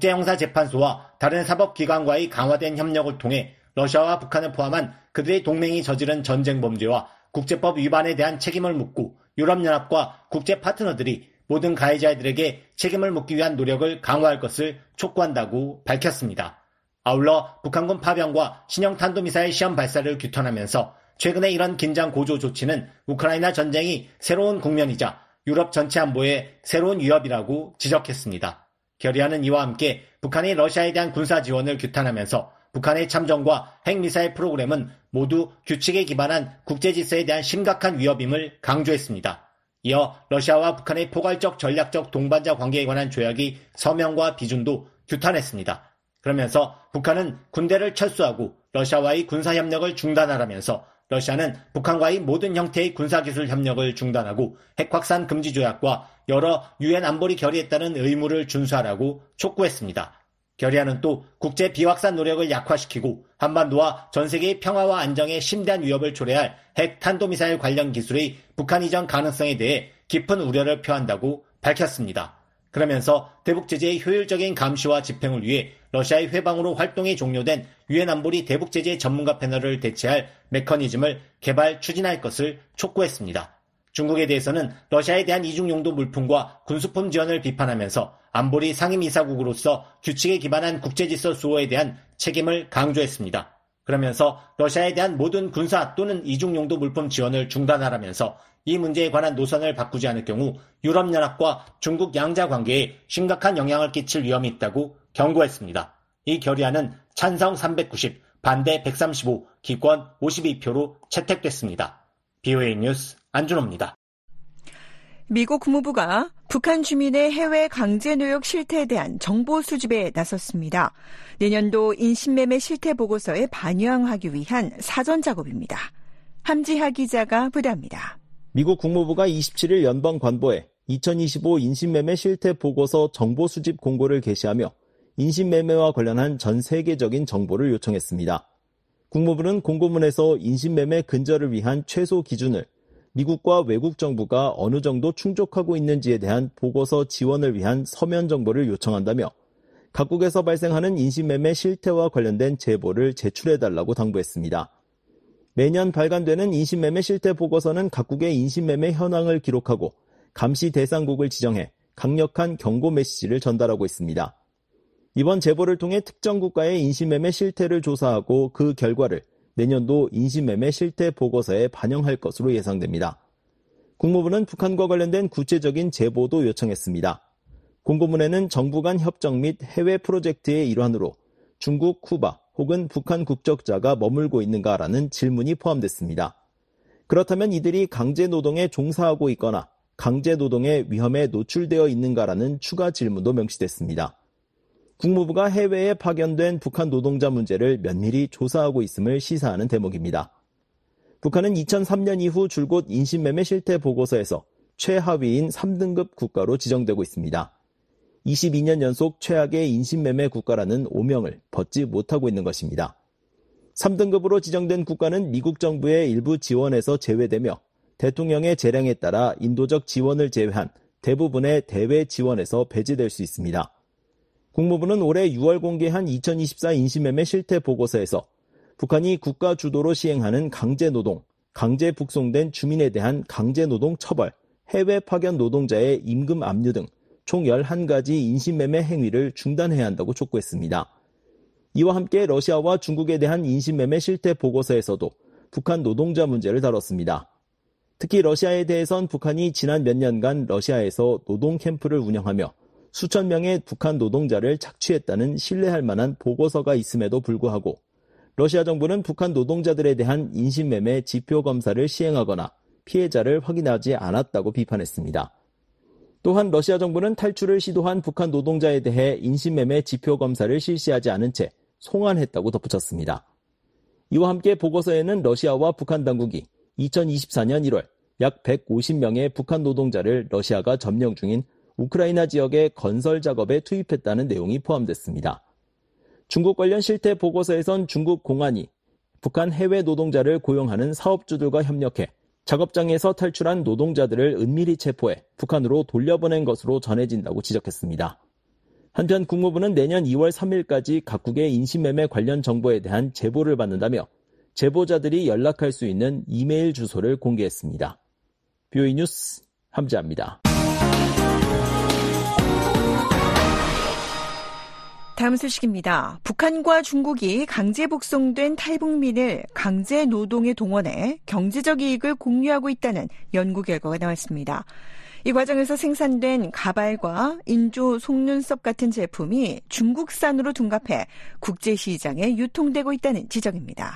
국제형사재판소와 다른 사법기관과의 강화된 협력을 통해 러시아와 북한을 포함한 그들의 동맹이 저지른 전쟁 범죄와 국제법 위반에 대한 책임을 묻고 유럽연합과 국제 파트너들이 모든 가해자들에게 책임을 묻기 위한 노력을 강화할 것을 촉구한다고 밝혔습니다. 아울러 북한군 파병과 신형 탄도미사일 시험 발사를 규탄하면서 최근에 이런 긴장 고조 조치는 우크라이나 전쟁이 새로운 국면이자 유럽 전체 안보의 새로운 위협이라고 지적했습니다. 결의안은 이와 함께 북한이 러시아에 대한 군사 지원을 규탄하면서 북한의 참전과 핵미사일 프로그램은 모두 규칙에 기반한 국제질서에 대한 심각한 위협임을 강조했습니다. 이어 러시아와 북한의 포괄적 전략적 동반자 관계에 관한 조약의 서명과 비준도 규탄했습니다. 그러면서 북한은 군대를 철수하고 러시아와의 군사협력을 중단하라면서 러시아는 북한과의 모든 형태의 군사기술 협력을 중단하고 핵확산 금지 조약과 여러 유엔 안보리 결의에 따른 의무를 준수하라고 촉구했습니다. 결의안은 또 국제 비확산 노력을 약화시키고 한반도와 전 세계의 평화와 안정에 심대한 위협을 초래할 핵 탄도미사일 관련 기술의 북한 이전 가능성에 대해 깊은 우려를 표한다고 밝혔습니다. 그러면서 대북 제재의 효율적인 감시와 집행을 위해 러시아의 회방으로 활동이 종료된 유엔 안보리 대북 제재 전문가 패널을 대체할 메커니즘을 개발 추진할 것을 촉구했습니다. 중국에 대해서는 러시아에 대한 이중 용도 물품과 군수품 지원을 비판하면서 안보리 상임이사국으로서 규칙에 기반한 국제질서 수호에 대한 책임을 강조했습니다. 그러면서 러시아에 대한 모든 군사 또는 이중 용도 물품 지원을 중단하라면서 이 문제에 관한 노선을 바꾸지 않을 경우 유럽연합과 중국 양자 관계에 심각한 영향을 끼칠 위험이 있다고 경고했습니다. 이 결의안은 찬성 390, 반대 135, 기권 52표로 채택됐습니다. BOA 뉴스 안준호입니다. 미국 국무부가 북한 주민의 해외 강제노역 실태에 대한 정보 수집에 나섰습니다. 내년도 인신매매 실태 보고서에 반영하기 위한 사전 작업입니다. 함지하 기자가 보도합니다. 미국 국무부가 27일 연방 관보에 2025 인신매매 실태 보고서 정보 수집 공고를 게시하며 인신매매와 관련한 전 세계적인 정보를 요청했습니다. 국무부는 공고문에서 인신매매 근절을 위한 최소 기준을 미국과 외국 정부가 어느 정도 충족하고 있는지에 대한 보고서 지원을 위한 서면 정보를 요청한다며 각국에서 발생하는 인신매매 실태와 관련된 제보를 제출해달라고 당부했습니다. 매년 발간되는 인신매매 실태 보고서는 각국의 인신매매 현황을 기록하고 감시 대상국을 지정해 강력한 경고 메시지를 전달하고 있습니다. 이번 제보를 통해 특정 국가의 인신매매 실태를 조사하고 그 결과를 내년도 인신매매 실태 보고서에 반영할 것으로 예상됩니다. 국무부는 북한과 관련된 구체적인 제보도 요청했습니다. 공고문에는 정부 간 협정 및 해외 프로젝트의 일환으로 중국, 쿠바 혹은 북한 국적자가 머물고 있는가라는 질문이 포함됐습니다. 그렇다면 이들이 강제노동에 종사하고 있거나 강제노동의 위험에 노출되어 있는가라는 추가 질문도 명시됐습니다. 국무부가 해외에 파견된 북한 노동자 문제를 면밀히 조사하고 있음을 시사하는 대목입니다. 북한은 2003년 이후 줄곧 인신매매 실태 보고서에서 최하위인 3등급 국가로 지정되고 있습니다. 22년 연속 최악의 인신매매 국가라는 오명을 벗지 못하고 있는 것입니다. 3등급으로 지정된 국가는 미국 정부의 일부 지원에서 제외되며 대통령의 재량에 따라 인도적 지원을 제외한 대부분의 대외 지원에서 배제될 수 있습니다. 국무부는 올해 6월 공개한 2024 인신매매 실태 보고서에서 북한이 국가 주도로 시행하는 강제노동, 강제 북송된 주민에 대한 강제노동 처벌, 해외 파견 노동자의 임금 압류 등 총 11가지 인신매매 행위를 중단해야 한다고 촉구했습니다. 이와 함께 러시아와 중국에 대한 인신매매 실태 보고서에서도 북한 노동자 문제를 다뤘습니다. 특히 러시아에 대해선 북한이 지난 몇 년간 러시아에서 노동 캠프를 운영하며 수천 명의 북한 노동자를 착취했다는 신뢰할 만한 보고서가 있음에도 불구하고 러시아 정부는 북한 노동자들에 대한 인신매매 지표 검사를 시행하거나 피해자를 확인하지 않았다고 비판했습니다. 또한 러시아 정부는 탈출을 시도한 북한 노동자에 대해 인신매매 지표 검사를 실시하지 않은 채 송환했다고 덧붙였습니다. 이와 함께 보고서에는 러시아와 북한 당국이 2024년 1월 약 150명의 북한 노동자를 러시아가 점령 중인 우크라이나 지역의 건설 작업에 투입했다는 내용이 포함됐습니다. 중국 관련 실태 보고서에선 중국 공안이 북한 해외 노동자를 고용하는 사업주들과 협력해 작업장에서 탈출한 노동자들을 은밀히 체포해 북한으로 돌려보낸 것으로 전해진다고 지적했습니다. 한편 국무부는 내년 2월 3일까지 각국의 인신매매 관련 정보에 대한 제보를 받는다며 제보자들이 연락할 수 있는 이메일 주소를 공개했습니다. BOE 뉴스 함지아입니다. 다음 소식입니다. 북한과 중국이 강제 북송된 탈북민을 강제 노동에 동원해 경제적 이익을 공유하고 있다는 연구 결과가 나왔습니다. 이 과정에서 생산된 가발과 인조 속눈썹 같은 제품이 중국산으로 둔갑해 국제시장에 유통되고 있다는 지적입니다.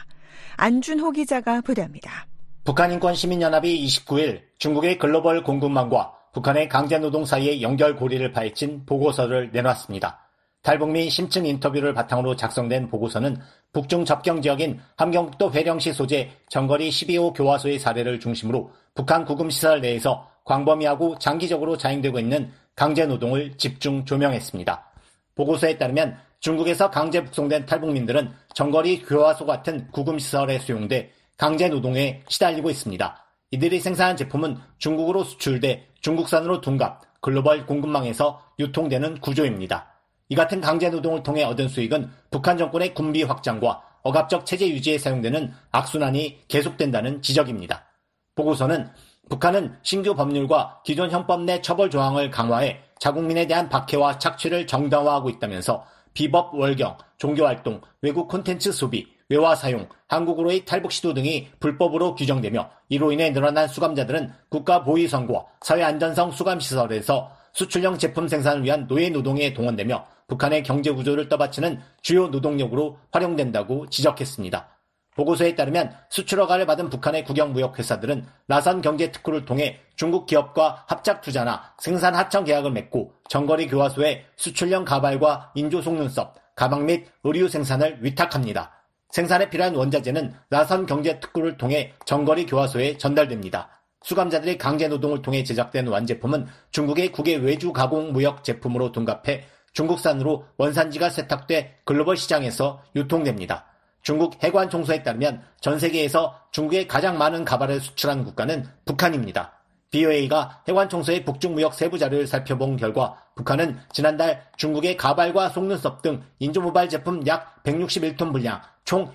안준호 기자가 보도합니다. 북한인권시민연합이 29일 중국의 글로벌 공급망과 북한의 강제노동 사이의 연결고리를 파헤친 보고서를 내놨습니다. 탈북민 심층 인터뷰를 바탕으로 작성된 보고서는 북중 접경 지역인 함경북도 회령시 소재 정거리 12호 교화소의 사례를 중심으로 북한 구금시설 내에서 광범위하고 장기적으로 자행되고 있는 강제노동을 집중 조명했습니다. 보고서에 따르면 중국에서 강제 북송된 탈북민들은 정거리 교화소 같은 구금시설에 수용돼 강제노동에 시달리고 있습니다. 이들이 생산한 제품은 중국으로 수출돼 중국산으로 둔갑, 글로벌 공급망에서 유통되는 구조입니다. 이 같은 강제노동을 통해 얻은 수익은 북한 정권의 군비 확장과 억압적 체제 유지에 사용되는 악순환이 계속된다는 지적입니다. 보고서는 북한은 신규 법률과 기존 형법 내 처벌 조항을 강화해 자국민에 대한 박해와 착취를 정당화하고 있다면서 비법 월경, 종교활동, 외국 콘텐츠 소비, 외화 사용, 한국으로의 탈북 시도 등이 불법으로 규정되며 이로 인해 늘어난 수감자들은 국가보위선과 사회안전성 수감시설에서 수출형 제품 생산을 위한 노예 노동에 동원되며 북한의 경제 구조를 떠받치는 주요 노동력으로 활용된다고 지적했습니다. 보고서에 따르면 수출 허가를 받은 북한의 국영무역회사들은 나선 경제특구를 통해 중국 기업과 합작 투자나 생산 하청 계약을 맺고 정거리 교화소에 수출형 가발과 인조 속눈썹, 가방 및 의류 생산을 위탁합니다. 생산에 필요한 원자재는 나선 경제특구를 통해 정거리 교화소에 전달됩니다. 수감자들이 강제노동을 통해 제작된 완제품은 중국의 국외 외주 가공 무역 제품으로 둔갑해 중국산으로 원산지가 세탁돼 글로벌 시장에서 유통됩니다. 중국 해관총수에 따르면 전 세계에서 중국에 가장 많은 가발을 수출한 국가는 북한입니다. BOA가 해관총수의 북중무역 세부 자료를 살펴본 결과 북한은 지난달 중국의 가발과 속눈썹 등 인조모발 제품 약 161톤 분량 총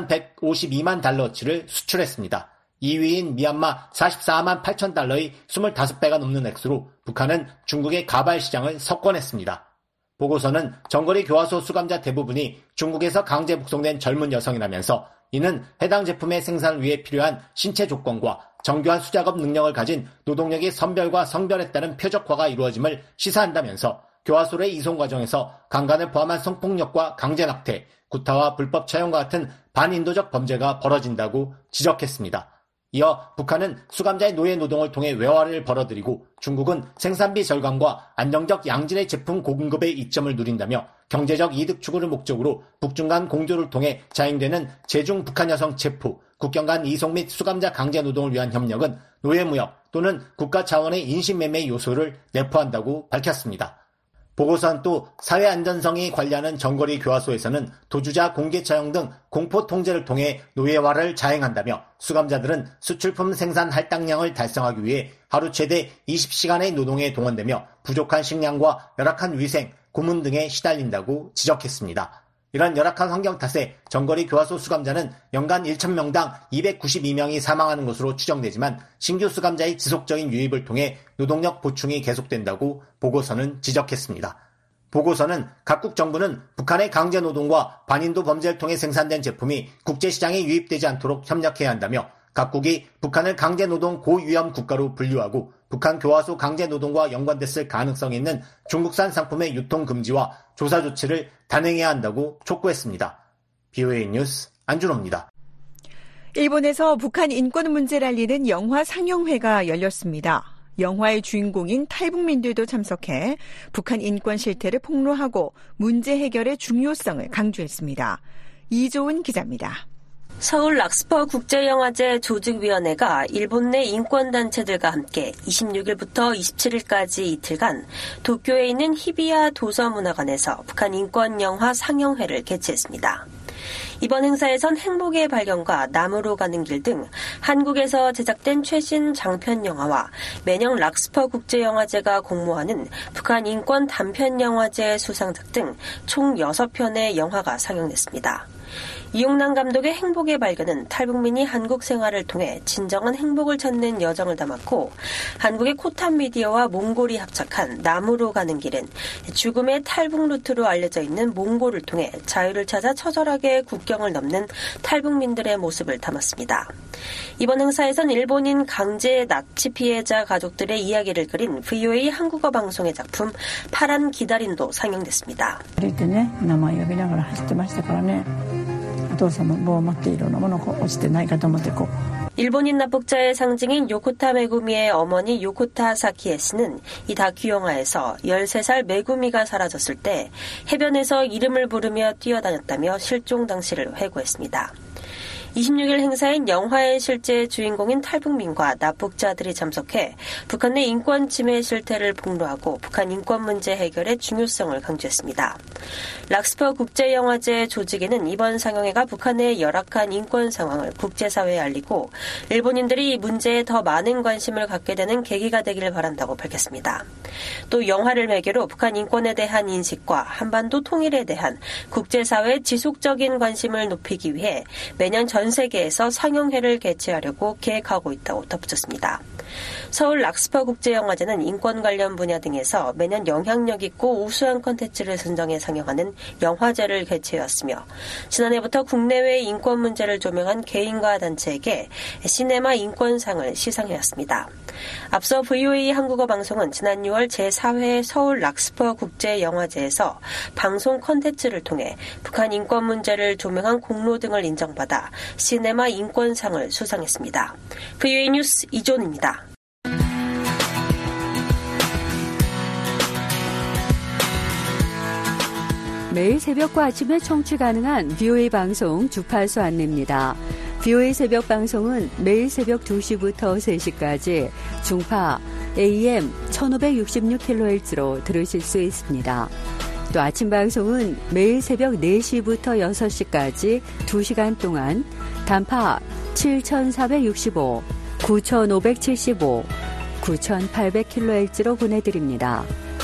1,152만 달러치를 수출했습니다. 2위인 미얀마 44만 8천 달러의 25배가 넘는 액수로 북한은 중국의 가발 시장을 석권했습니다. 보고서는 정거리 교화소 수감자 대부분이 중국에서 강제 북송된 젊은 여성이라면서 이는 해당 제품의 생산을 위해 필요한 신체 조건과 정교한 수작업 능력을 가진 노동력의 선별과 성별에 따른 표적화가 이루어짐을 시사한다면서 교화소의 이송 과정에서 강간을 포함한 성폭력과 강제낙태, 구타와 불법 처형과 같은 반인도적 범죄가 벌어진다고 지적했습니다. 이어 북한은 수감자의 노예 노동을 통해 외화를 벌어들이고 중국은 생산비 절감과 안정적 양질의 제품 공급의 이점을 누린다며 경제적 이득 추구를 목적으로 북중 간 공조를 통해 자행되는 제중 북한 여성 체포, 국경 간 이송 및 수감자 강제 노동을 위한 협력은 노예무역 또는 국가 차원의 인신매매 요소를 내포한다고 밝혔습니다. 보고서는 또 사회 안전성이 관리하는 정거리 교화소에서는 도주자 공개 처형 등 공포 통제를 통해 노예화를 자행한다며 수감자들은 수출품 생산 할당량을 달성하기 위해 하루 최대 20시간의 노동에 동원되며 부족한 식량과 열악한 위생, 고문 등에 시달린다고 지적했습니다. 이런 열악한 환경 탓에 정거리 교화소 수감자는 연간 1,000명당 292명이 사망하는 것으로 추정되지만 신규 수감자의 지속적인 유입을 통해 노동력 보충이 계속된다고 보고서는 지적했습니다. 보고서는 각국 정부는 북한의 강제 노동과 반인도 범죄를 통해 생산된 제품이 국제시장에 유입되지 않도록 협력해야 한다며 각국이 북한을 강제노동 고위험 국가로 분류하고 북한 교화소 강제노동과 연관됐을 가능성이 있는 중국산 상품의 유통 금지와 조사 조치를 단행해야 한다고 촉구했습니다. BOA 뉴스 안준호입니다. 일본에서 북한 인권 문제를 알리는 영화 상영회가 열렸습니다. 영화의 주인공인 탈북민들도 참석해 북한 인권 실태를 폭로하고 문제 해결의 중요성을 강조했습니다. 이조은 기자입니다. 서울 락스퍼 국제영화제 조직위원회가 일본 내 인권단체들과 함께 26일부터 27일까지 이틀간 도쿄에 있는 히비야 도서문화관에서 북한 인권영화 상영회를 개최했습니다. 이번 행사에선 행복의 발견과 나무로 가는 길 등 한국에서 제작된 최신 장편 영화와 매년 락스퍼 국제영화제가 공모하는 북한 인권 단편영화제 수상작 등 총 6편의 영화가 상영됐습니다. 이용남 감독의 행복의 발견은 탈북민이 한국 생활을 통해 진정한 행복을 찾는 여정을 담았고, 한국의 코탄 미디어와 몽골이 합작한 나무로 가는 길은 죽음의 탈북 루트로 알려져 있는 몽골을 통해 자유를 찾아 처절하게 국경을 넘는 탈북민들의 모습을 담았습니다. 이번 행사에선 일본인 강제 납치 피해자 가족들의 이야기를 그린 VOA 한국어 방송의 작품 파란 기다림도 상영됐습니다. 일본인 납북자의 상징인 요코타 메구미의 어머니 요코타 사키에 씨는 이 다큐 영화에서 13살 메구미가 사라졌을 때 해변에서 이름을 부르며 뛰어다녔다며 실종 당시를 회고했습니다. 26일 행사인 영화의 실제 주인공인 탈북민과 납북자들이 참석해 북한 내 인권 침해 실태를 폭로하고 북한 인권 문제 해결의 중요성을 강조했습니다. 락스퍼 국제영화제 조직에는 이번 상영회가 북한의 열악한 인권 상황을 국제사회에 알리고 일본인들이 이 문제에 더 많은 관심을 갖게 되는 계기가 되기를 바란다고 밝혔습니다. 또 영화를 매개로 북한 인권에 대한 인식과 한반도 통일에 대한 국제사회의 지속적인 관심을 높이기 위해 매년 전 세계에서 상영회를 개최하려고 계획하고 있다고 덧붙였습니다. 서울 락스퍼 국제영화제는 인권 관련 분야 등에서 매년 영향력 있고 우수한 콘텐츠를 선정해 상영하는 영화제를 개최해왔으며 지난해부터 국내외 인권 문제를 조명한 개인과 단체에게 시네마 인권상을 시상해왔습니다. 앞서 VOA 한국어 방송은 지난 6월 제4회 서울 락스퍼 국제영화제에서 방송 콘텐츠를 통해 북한 인권 문제를 조명한 공로 등을 인정받아 시네마 인권상을 수상했습니다. VOA 뉴스 이존입니다. 매일 새벽과 아침에 청취 가능한 VOA 방송 주파수 안내입니다. VOA 새벽 방송은 매일 새벽 2시부터 3시까지 중파 AM 1566kHz로 들으실 수 있습니다. 또 아침 방송은 매일 새벽 4시부터 6시까지 2시간 동안 단파 7465, 9575, 9800kHz로 보내드립니다.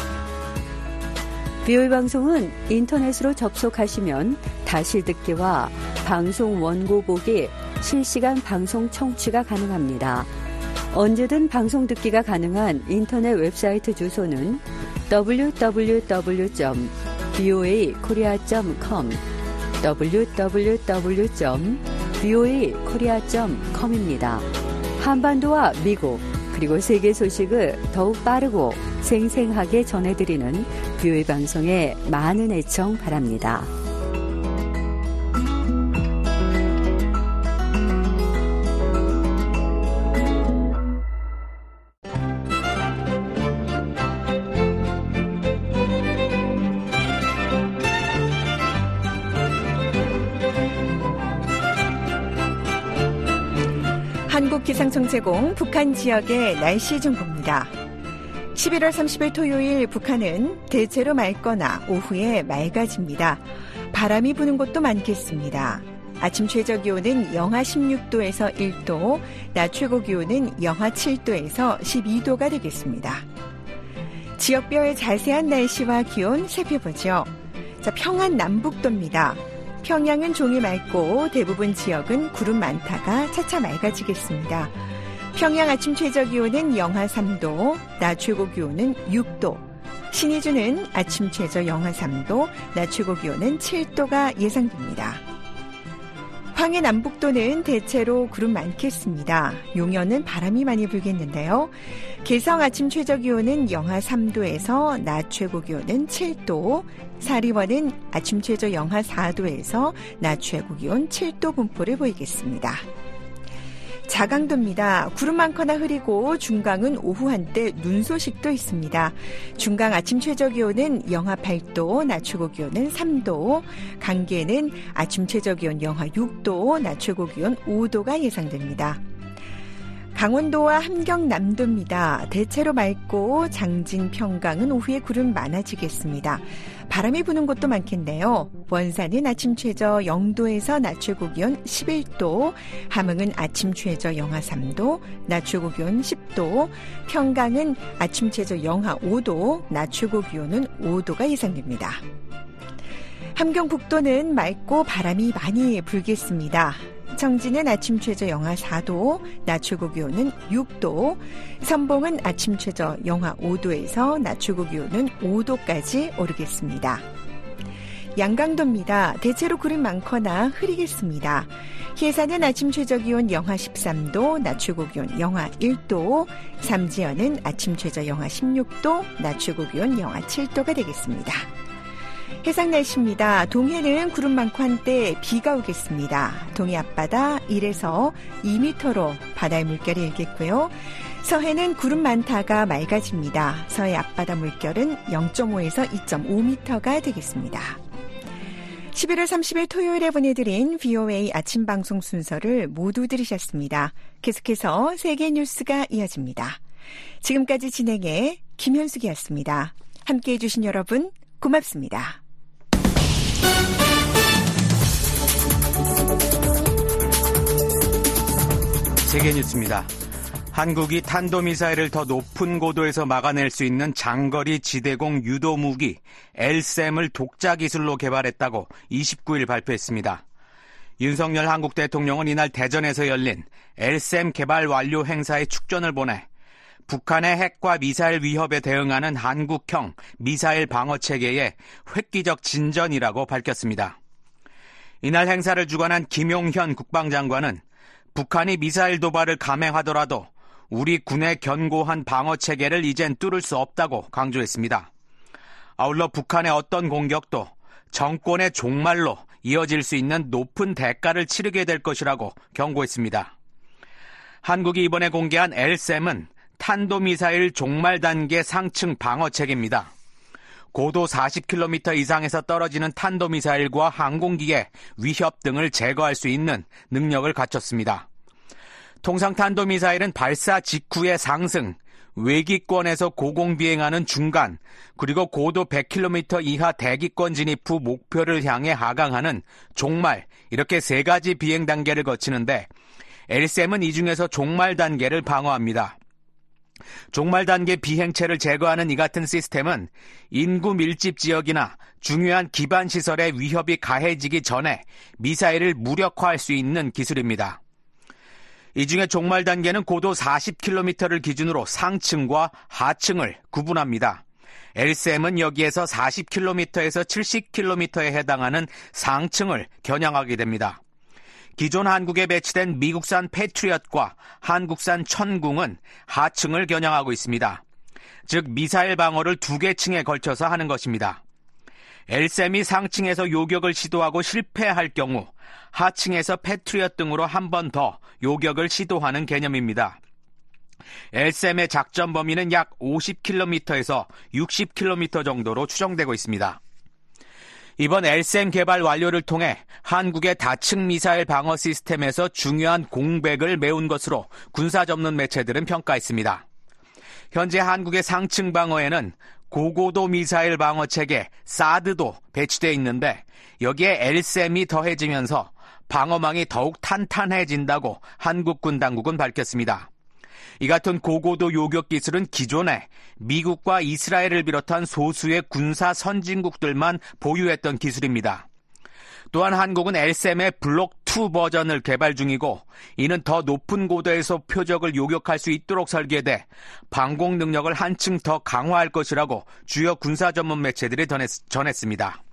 VOA 방송은 인터넷으로 접속하시면 다시 듣기와 방송 원고 보기, 실시간 방송 청취가 가능합니다. 언제든 방송 듣기가 가능한 인터넷 웹사이트 주소는 www.voanews.kr voakorea.com, www.voakorea.com입니다. 한반도와 미국 그리고 세계 소식을 더욱 빠르고 생생하게 전해드리는 VOA 방송에 많은 애청 바랍니다. 한국기상청 제공 북한 지역의 날씨 정보입니다. 11월 30일 토요일 북한은 대체로 맑거나 오후에 맑아집니다. 바람이 부는 곳도 많겠습니다. 아침 최저기온은 영하 16도에서 1도, 낮 최고기온은 영하 7도에서 12도가 되겠습니다. 지역별 자세한 날씨와 기온 살펴보죠. 평안 남북도입니다. 평양은 종일 맑고 대부분 지역은 구름 많다가 차차 맑아지겠습니다. 평양 아침 최저기온은 영하 3도, 낮 최고기온은 6도. 신의주는 아침 최저 영하 3도, 낮 최고기온은 7도가 예상됩니다. 황해 남북도는 대체로 구름 많겠습니다. 용현은 바람이 많이 불겠는데요. 개성 아침 최저기온은 영하 3도에서 낮 최고기온은 7도, 사리원은 아침 최저 영하 4도에서 낮 최고기온 7도 분포를 보이겠습니다. 자강도입니다. 구름 많거나 흐리고 중강은 오후 한때 눈 소식도 있습니다. 중강 아침 최저기온은 영하 8도, 낮 최고기온은 3도, 강계는 아침 최저기온 영하 6도, 낮 최고기온 5도가 예상됩니다. 강원도와 함경남도입니다. 대체로 맑고 장진 평강은 오후에 구름 많아지겠습니다. 바람이 부는 곳도 많겠네요. 원산은 아침 최저 0도에서 낮 최고기온 11도, 함흥은 아침 최저 영하 3도, 낮 최고기온 10도, 평강은 아침 최저 영하 5도, 낮 최고기온은 5도가 예상됩니다. 함경북도는 맑고 바람이 많이 불겠습니다. 청진은 아침 최저 영하 4도, 낮 최고기온은 6도, 선봉은 아침 최저 영하 5도에서 낮 최고기온은 5도까지 오르겠습니다. 양강도입니다. 대체로 구름 많거나 흐리겠습니다. 해산은 아침 최저기온 영하 13도, 낮 최고기온 영하 1도, 삼지연은 아침 최저 영하 16도, 낮 최고기온 영하 7도가 되겠습니다. 해상 날씨입니다. 동해는 구름 많고 한때 비가 오겠습니다. 동해 앞바다 1에서 2m로 바다의 물결이 일겠고요. 서해는 구름 많다가 맑아집니다. 서해 앞바다 물결은 0.5에서 2.5m가 되겠습니다. 11월 30일 토요일에 보내드린 VOA 아침 방송 순서를 모두 들으셨습니다. 계속해서 세계 뉴스가 이어집니다. 지금까지 진행해 김현숙이었습니다. 함께해 주신 여러분 고맙습니다. 세계 뉴스입니다. 한국이 탄도미사일을 더 높은 고도에서 막아낼 수 있는 장거리 지대공 유도 무기 LSAM을 독자 기술로 개발했다고 29일 발표했습니다. 윤석열 한국 대통령은 이날 대전에서 열린 LSAM 개발 완료 행사에 축전을 보내 북한의 핵과 미사일 위협에 대응하는 한국형 미사일 방어 체계의 획기적 진전이라고 밝혔습니다. 이날 행사를 주관한 김용현 국방장관은 북한이 미사일 도발을 감행하더라도 우리 군의 견고한 방어 체계를 이젠 뚫을 수 없다고 강조했습니다. 아울러 북한의 어떤 공격도 정권의 종말로 이어질 수 있는 높은 대가를 치르게 될 것이라고 경고했습니다. 한국이 이번에 공개한 LSAM은 탄도미사일 종말 단계 상층 방어 체계입니다. 고도 40km 이상에서 떨어지는 탄도미사일과 항공기의 위협 등을 제거할 수 있는 능력을 갖췄습니다. 통상 탄도미사일은 발사 직후의 상승, 외기권에서 고공비행하는 중간, 그리고 고도 100km 이하 대기권 진입 후 목표를 향해 하강하는 종말, 이렇게 세 가지 비행 단계를 거치는데 LSAM은 이 중에서 종말 단계를 방어합니다. 종말 단계 비행체를 제거하는 이 같은 시스템은 인구 밀집 지역이나 중요한 기반 시설의 위협이 가해지기 전에 미사일을 무력화할 수 있는 기술입니다. 이 중에 종말 단계는 고도 40km를 기준으로 상층과 하층을 구분합니다. LSM은 여기에서 40km에서 70km에 해당하는 상층을 겨냥하게 됩니다. 기존 한국에 배치된 미국산 패트리엇과 한국산 천궁은 하층을 겨냥하고 있습니다. 즉 미사일 방어를 2개 층에 걸쳐서 하는 것입니다. LSM이 상층에서 요격을 시도하고 실패할 경우 하층에서 패트리엇 등으로 한 번 더 요격을 시도하는 개념입니다. LSM의 작전 범위는 약 50km에서 60km 정도로 추정되고 있습니다. 이번 LSM 개발 완료를 통해 한국의 다층 미사일 방어 시스템에서 중요한 공백을 메운 것으로 군사 전문 매체들은 평가했습니다. 현재 한국의 상층 방어에는 고고도 미사일 방어 체계 사드도 배치되어 있는데 여기에 LSM이 더해지면서 방어망이 더욱 탄탄해진다고 한국군 당국은 밝혔습니다. 이 같은 고고도 요격 기술은 기존에 미국과 이스라엘을 비롯한 소수의 군사 선진국들만 보유했던 기술입니다. 또한 한국은 LSM의 블록 2 버전을 개발 중이고 이는 더 높은 고도에서 표적을 요격할 수 있도록 설계돼 방공 능력을 한층 더 강화할 것이라고 주요 군사 전문 매체들이 전했습니다.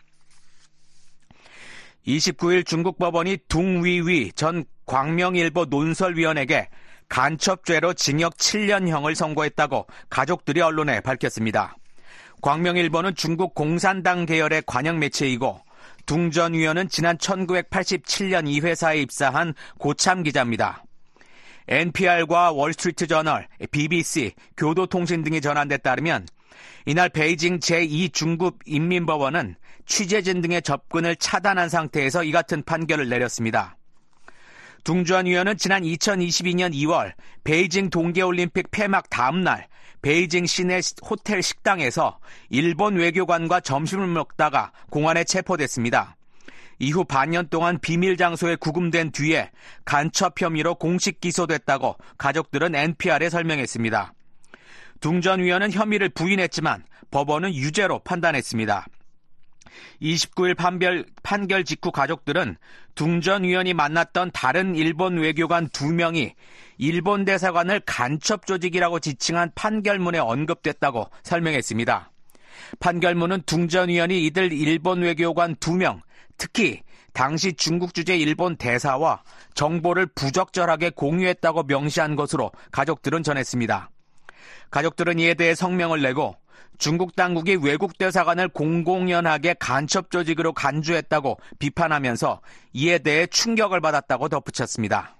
29일 중국 법원이 둥위위 전 광명일보 논설위원에게 간첩죄로 징역 7년형을 선고했다고 가족들이 언론에 밝혔습니다. 광명일보는 중국 공산당 계열의 관영 매체이고 둥 전 위원은 지난 1987년 이 회사에 입사한 고참 기자입니다. NPR과 월스트리트저널, BBC, 교도통신 등이 전한 데 따르면 이날 베이징 제2중급 인민법원은 취재진 등의 접근을 차단한 상태에서 이 같은 판결을 내렸습니다. 둥 전 위원은 지난 2022년 2월 베이징 동계올림픽 폐막 다음 날 베이징 시내 호텔 식당에서 일본 외교관과 점심을 먹다가 공안에 체포됐습니다. 이후 반년 동안 비밀 장소에 구금된 뒤에 간첩 혐의로 공식 기소됐다고 가족들은 NPR에 설명했습니다. 둥 전 위원은 혐의를 부인했지만 법원은 유죄로 판단했습니다. 29일 판결 직후 가족들은 둥 전 위원이 만났던 다른 일본 외교관 2명이 일본 대사관을 간첩 조직이라고 지칭한 판결문에 언급됐다고 설명했습니다. 판결문은 둥 전 위원이 이들 일본 외교관 2명, 특히 당시 중국 주재 일본 대사와 정보를 부적절하게 공유했다고 명시한 것으로 가족들은 전했습니다. 가족들은 이에 대해 성명을 내고 중국 당국이 외국 대사관을 공공연하게 간첩 조직으로 간주했다고 비판하면서 이에 대해 충격을 받았다고 덧붙였습니다.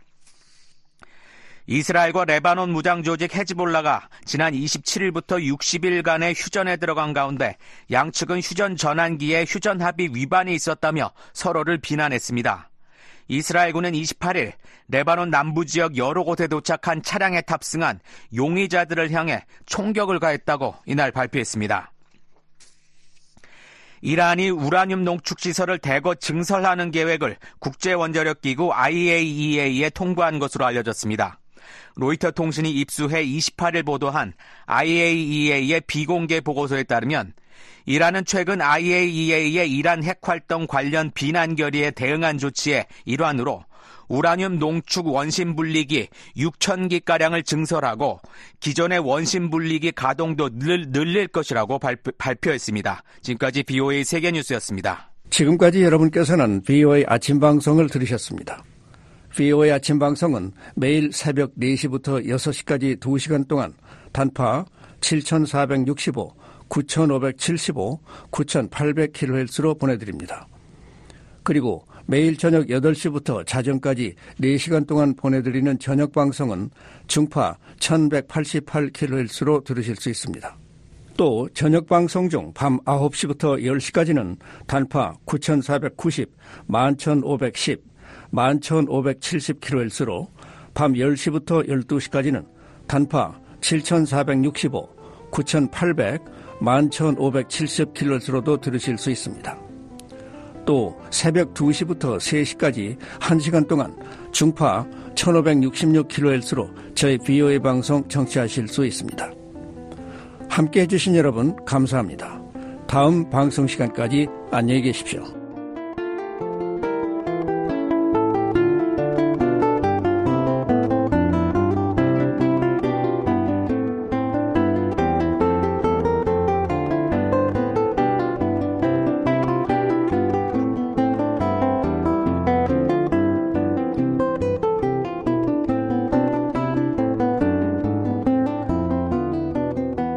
이스라엘과 레바논 무장 조직 헤즈볼라가 지난 27일부터 60일간의 휴전에 들어간 가운데 양측은 휴전 전환기에 휴전 합의 위반이 있었다며 서로를 비난했습니다. 이스라엘군은 28일 레바논 남부 지역 여러 곳에 도착한 차량에 탑승한 용의자들을 향해 총격을 가했다고 이날 발표했습니다. 이란이 우라늄 농축시설을 대거 증설하는 계획을 국제원자력기구 IAEA에 통보한 것으로 알려졌습니다. 로이터 통신이 입수해 28일 보도한 IAEA의 비공개 보고서에 따르면 이란은 최근 IAEA의 이란 핵활동 관련 비난 결의에 대응한 조치의 일환으로 우라늄 농축 원심 분리기 6,000기가량을 증설하고 기존의 원심 분리기 가동도 늘릴 것이라고 발표했습니다. 지금까지 BOA 세계뉴스였습니다. 지금까지 여러분께서는 BOA 아침 방송을 들으셨습니다. BOA 아침 방송은 매일 새벽 4시부터 6시까지 2시간 동안 단파 7,465, 9,575, 9,800kHz로 보내드립니다. 그리고 매일 저녁 8시부터 자정까지 4시간 동안 보내드리는 저녁 방송은 중파 1188kHz로 들으실 수 있습니다. 또 저녁 방송 중 밤 9시부터 10시까지는 단파 9,490, 11,510, 11,570kHz로 밤 10시부터 12시까지는 단파 7,465, 9,800, 11,570kHz로도 들으실 수 있습니다. 또 새벽 2시부터 3시까지 1시간 동안 중파 1,566kHz로 저희 BOA 방송 청취하실 수 있습니다. 함께해 주신 여러분 감사합니다. 다음 방송 시간까지 안녕히 계십시오.